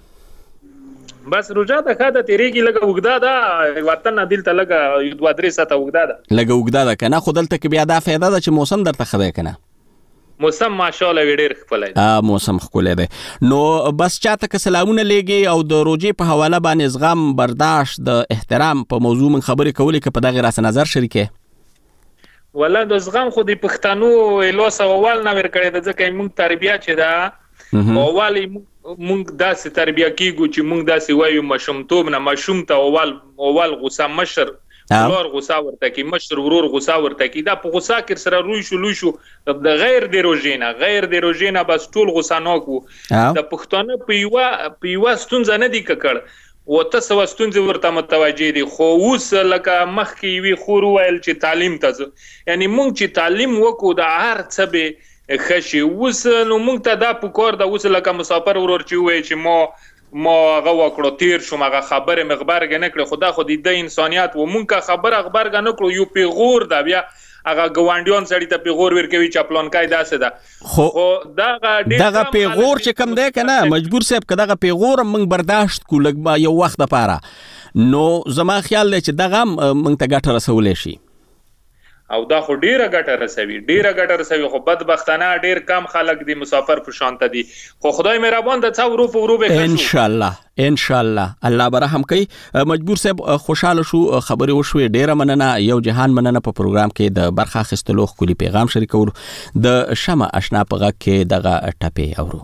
بس روژه د ښه ده تېرېږي لږه اوږده ده وطن نه دلته لږه دوه درې ساعته اوږده ده لږه اوږده ده که نه خو دلته کې بیا دا فایده ده چې موسم درته ښه دی که نه موسم ماشاءالله وی ډیر ښکلی دی موسم ښکلی دی نو بس چاته که سلامونه لیږي او د روژې په حواله باندې زغم برداشت د احترام په موضوع من خبرې کولې که په دغې راسه نظر شریکې والله د زغم خو د پښتنو لوس اول نه ورکړی ده ځکه موږ تربیه چې ده اول موږ داسې تربیه کیږو چې موږ داسې وایو ماشومتوب نه ماشوم ته اول اول غوسه مشر لور غوسه ورته کی مشر ورور غوسه ورته کی دا په غوسه کې سره روي شو لوي شو د غیر د روژینه غیر د روژینه بس ټول غوسه ناکو د پښتون په یو په یو ستونزه نه دی ککړ وته سو ستونزې ورته متوجه دي. خو اوس لکه مخکې وی خور ویل چې تعلیم ته یعنی مونږ چې تعلیم وکړو د هر څه به خشي اوس نو مونږ ته دا پکور د اوس لکه مسافر ورور چې وای چې ما ما هغه وکړو تیر شو هغه خبره مخبر غنه کړ خدا خو د انسانيت و مونږه خبر اخبار غنه کړو یو پیغور دا بیا هغه ګوانډیون سړی ته پیغور ورکوي چې پلان کای داسه ده خو دا دغه پیغور چې کم دی کنه مجبور سیب کداغه پیغور موږ برداشت کو لګ یو وخت لپاره نو زما خیال دی چې دغه موږ ته ګټه رسولې شي او دا خو ډیره ګټه رسوي ډیره ګټه رسوي خو بدبختانه ډیر کم خلک دي مسافر په شانته دي خو خدای مهربان د څو ورو ورو به ان شاء الله ان شاء الله الله برحم کوي. مجبور صاحب خوشاله شو خبري وشوي ډیره مننه یو جهان مننه په پروګرام کې د برخه خستلو خولي پیغام شریکولو د شمع آشنا په غږ کې دغه ټپه اورو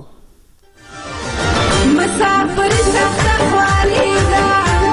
مسافر سخت خواري دا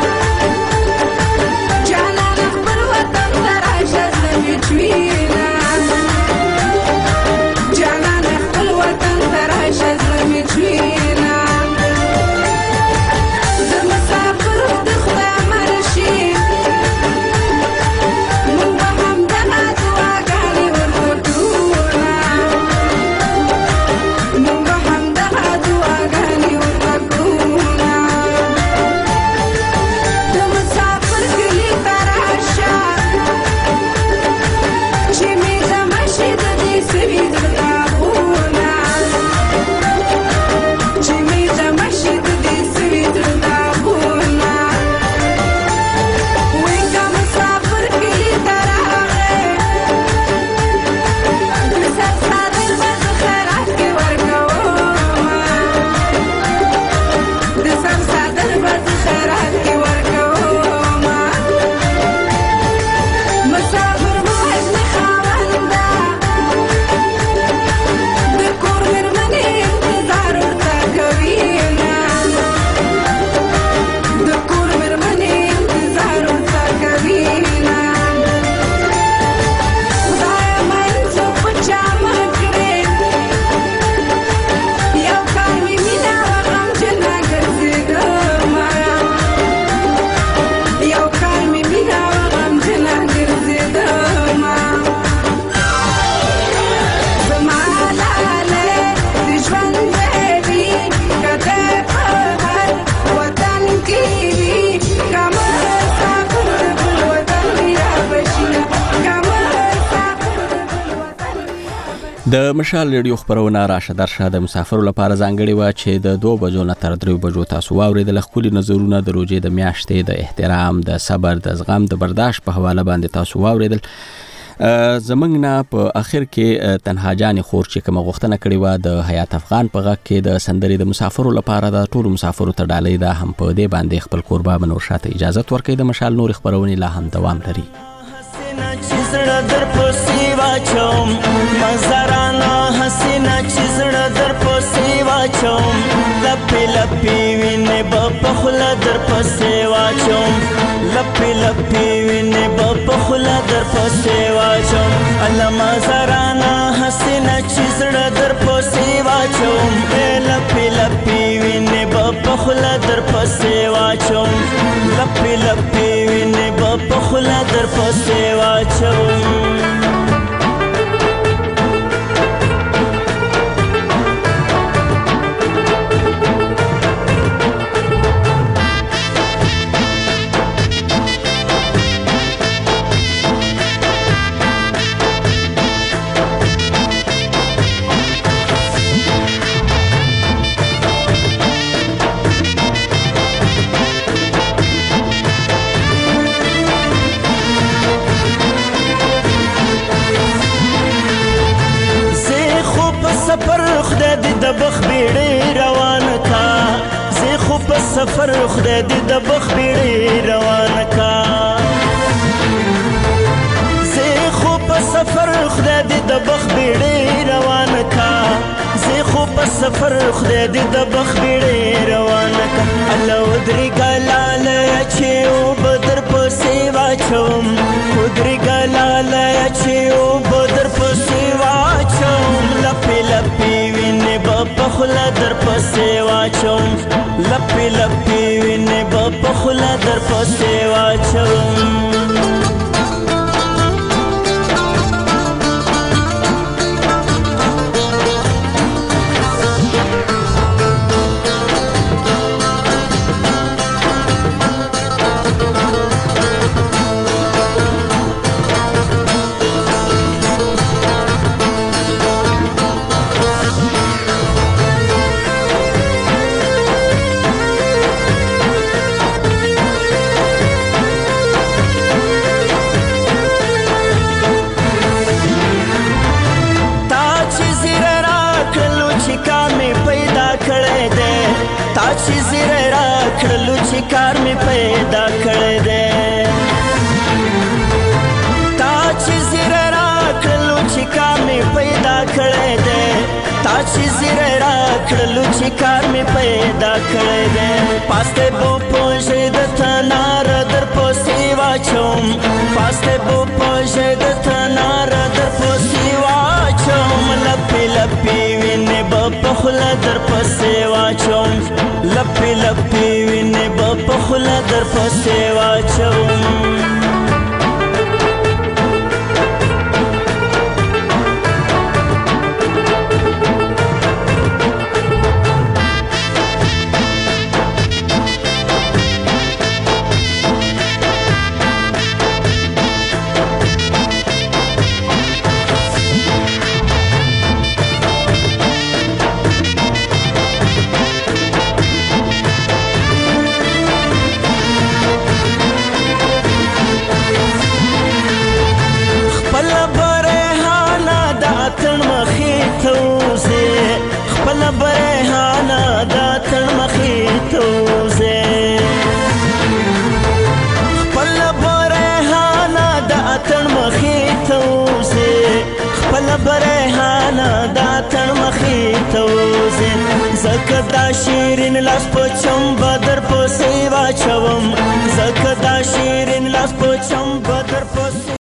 د مشال ریډیو خبرونه راشه درشه د مسافرو لپاره ځانګړي و چې د دوه بجو نه تر درې بجو تاسو واورېدل خپل نظرونه د روزې د میاشتې د احترام د صبر د زغم د برداشت په حواله باندې تاسو واورېدل زمنګ نه په اخر کې تنها جان خور چې کوم غوښتنه کړې و د حیات افغان په غږ کې د سندري د مسافرو لپاره د ټولو مسافرو ته ډالۍ ده هم په دې باندې خپل قربا منور شاته اجازه ورکړي د مشال نور خبرونه لا هم دوام لري چیزړه در پوسی واچوم مزرانا حسینا چیزړه در پوسی واچوم لپی لپی وینه په خلا در پوسی واچوم لپی لپی وینه په خلا در پوسی واچوم الله مزرانا حسینا چیزړه در پوسی واچوم لپی لپی وینه په خلا در پوسی واچوم لپی لپی وینه په خلا در پوسی واچوم سفر خدای دې د بخ بیړې روان کا زه خو په سفر خدای دې د بخ بیړې روان کا زه خو په سفر خدای دې د بخ بیړې روان کا الله ودري ګلاله چې او بدر په سیوا چوم ودري ګلاله چې او بدر په سیوا چوم لپی لپی وینه په خلا در په سیوا چوم لپی لپی وینې به په خوله در پسې واچوم چې زیره را کړلو چې کار مې پیدا کړی دی تا چې زیره را کړلو چې کار مې پیدا کړی دی تا چې زیره را کړلو چې کار مې پیدا کړی دی پاسته بو پوجې د تنار در پسې واچوم پاسته بو پوجې د تنار در پسې واچوم لپې لپې وینې به په خوله در پسې واچوم لپې لپې وینې به په خوله در پسې واچوم برهانا دا تن مخې ته وځې خپل برهانا دا تن مخې ته وځې خپل برهانا دا تن مخې ته وځې ځکه دا شیرین لاس په چمبه در پسې واچوم ځکه دا شیرین لاس په چمبه در پسې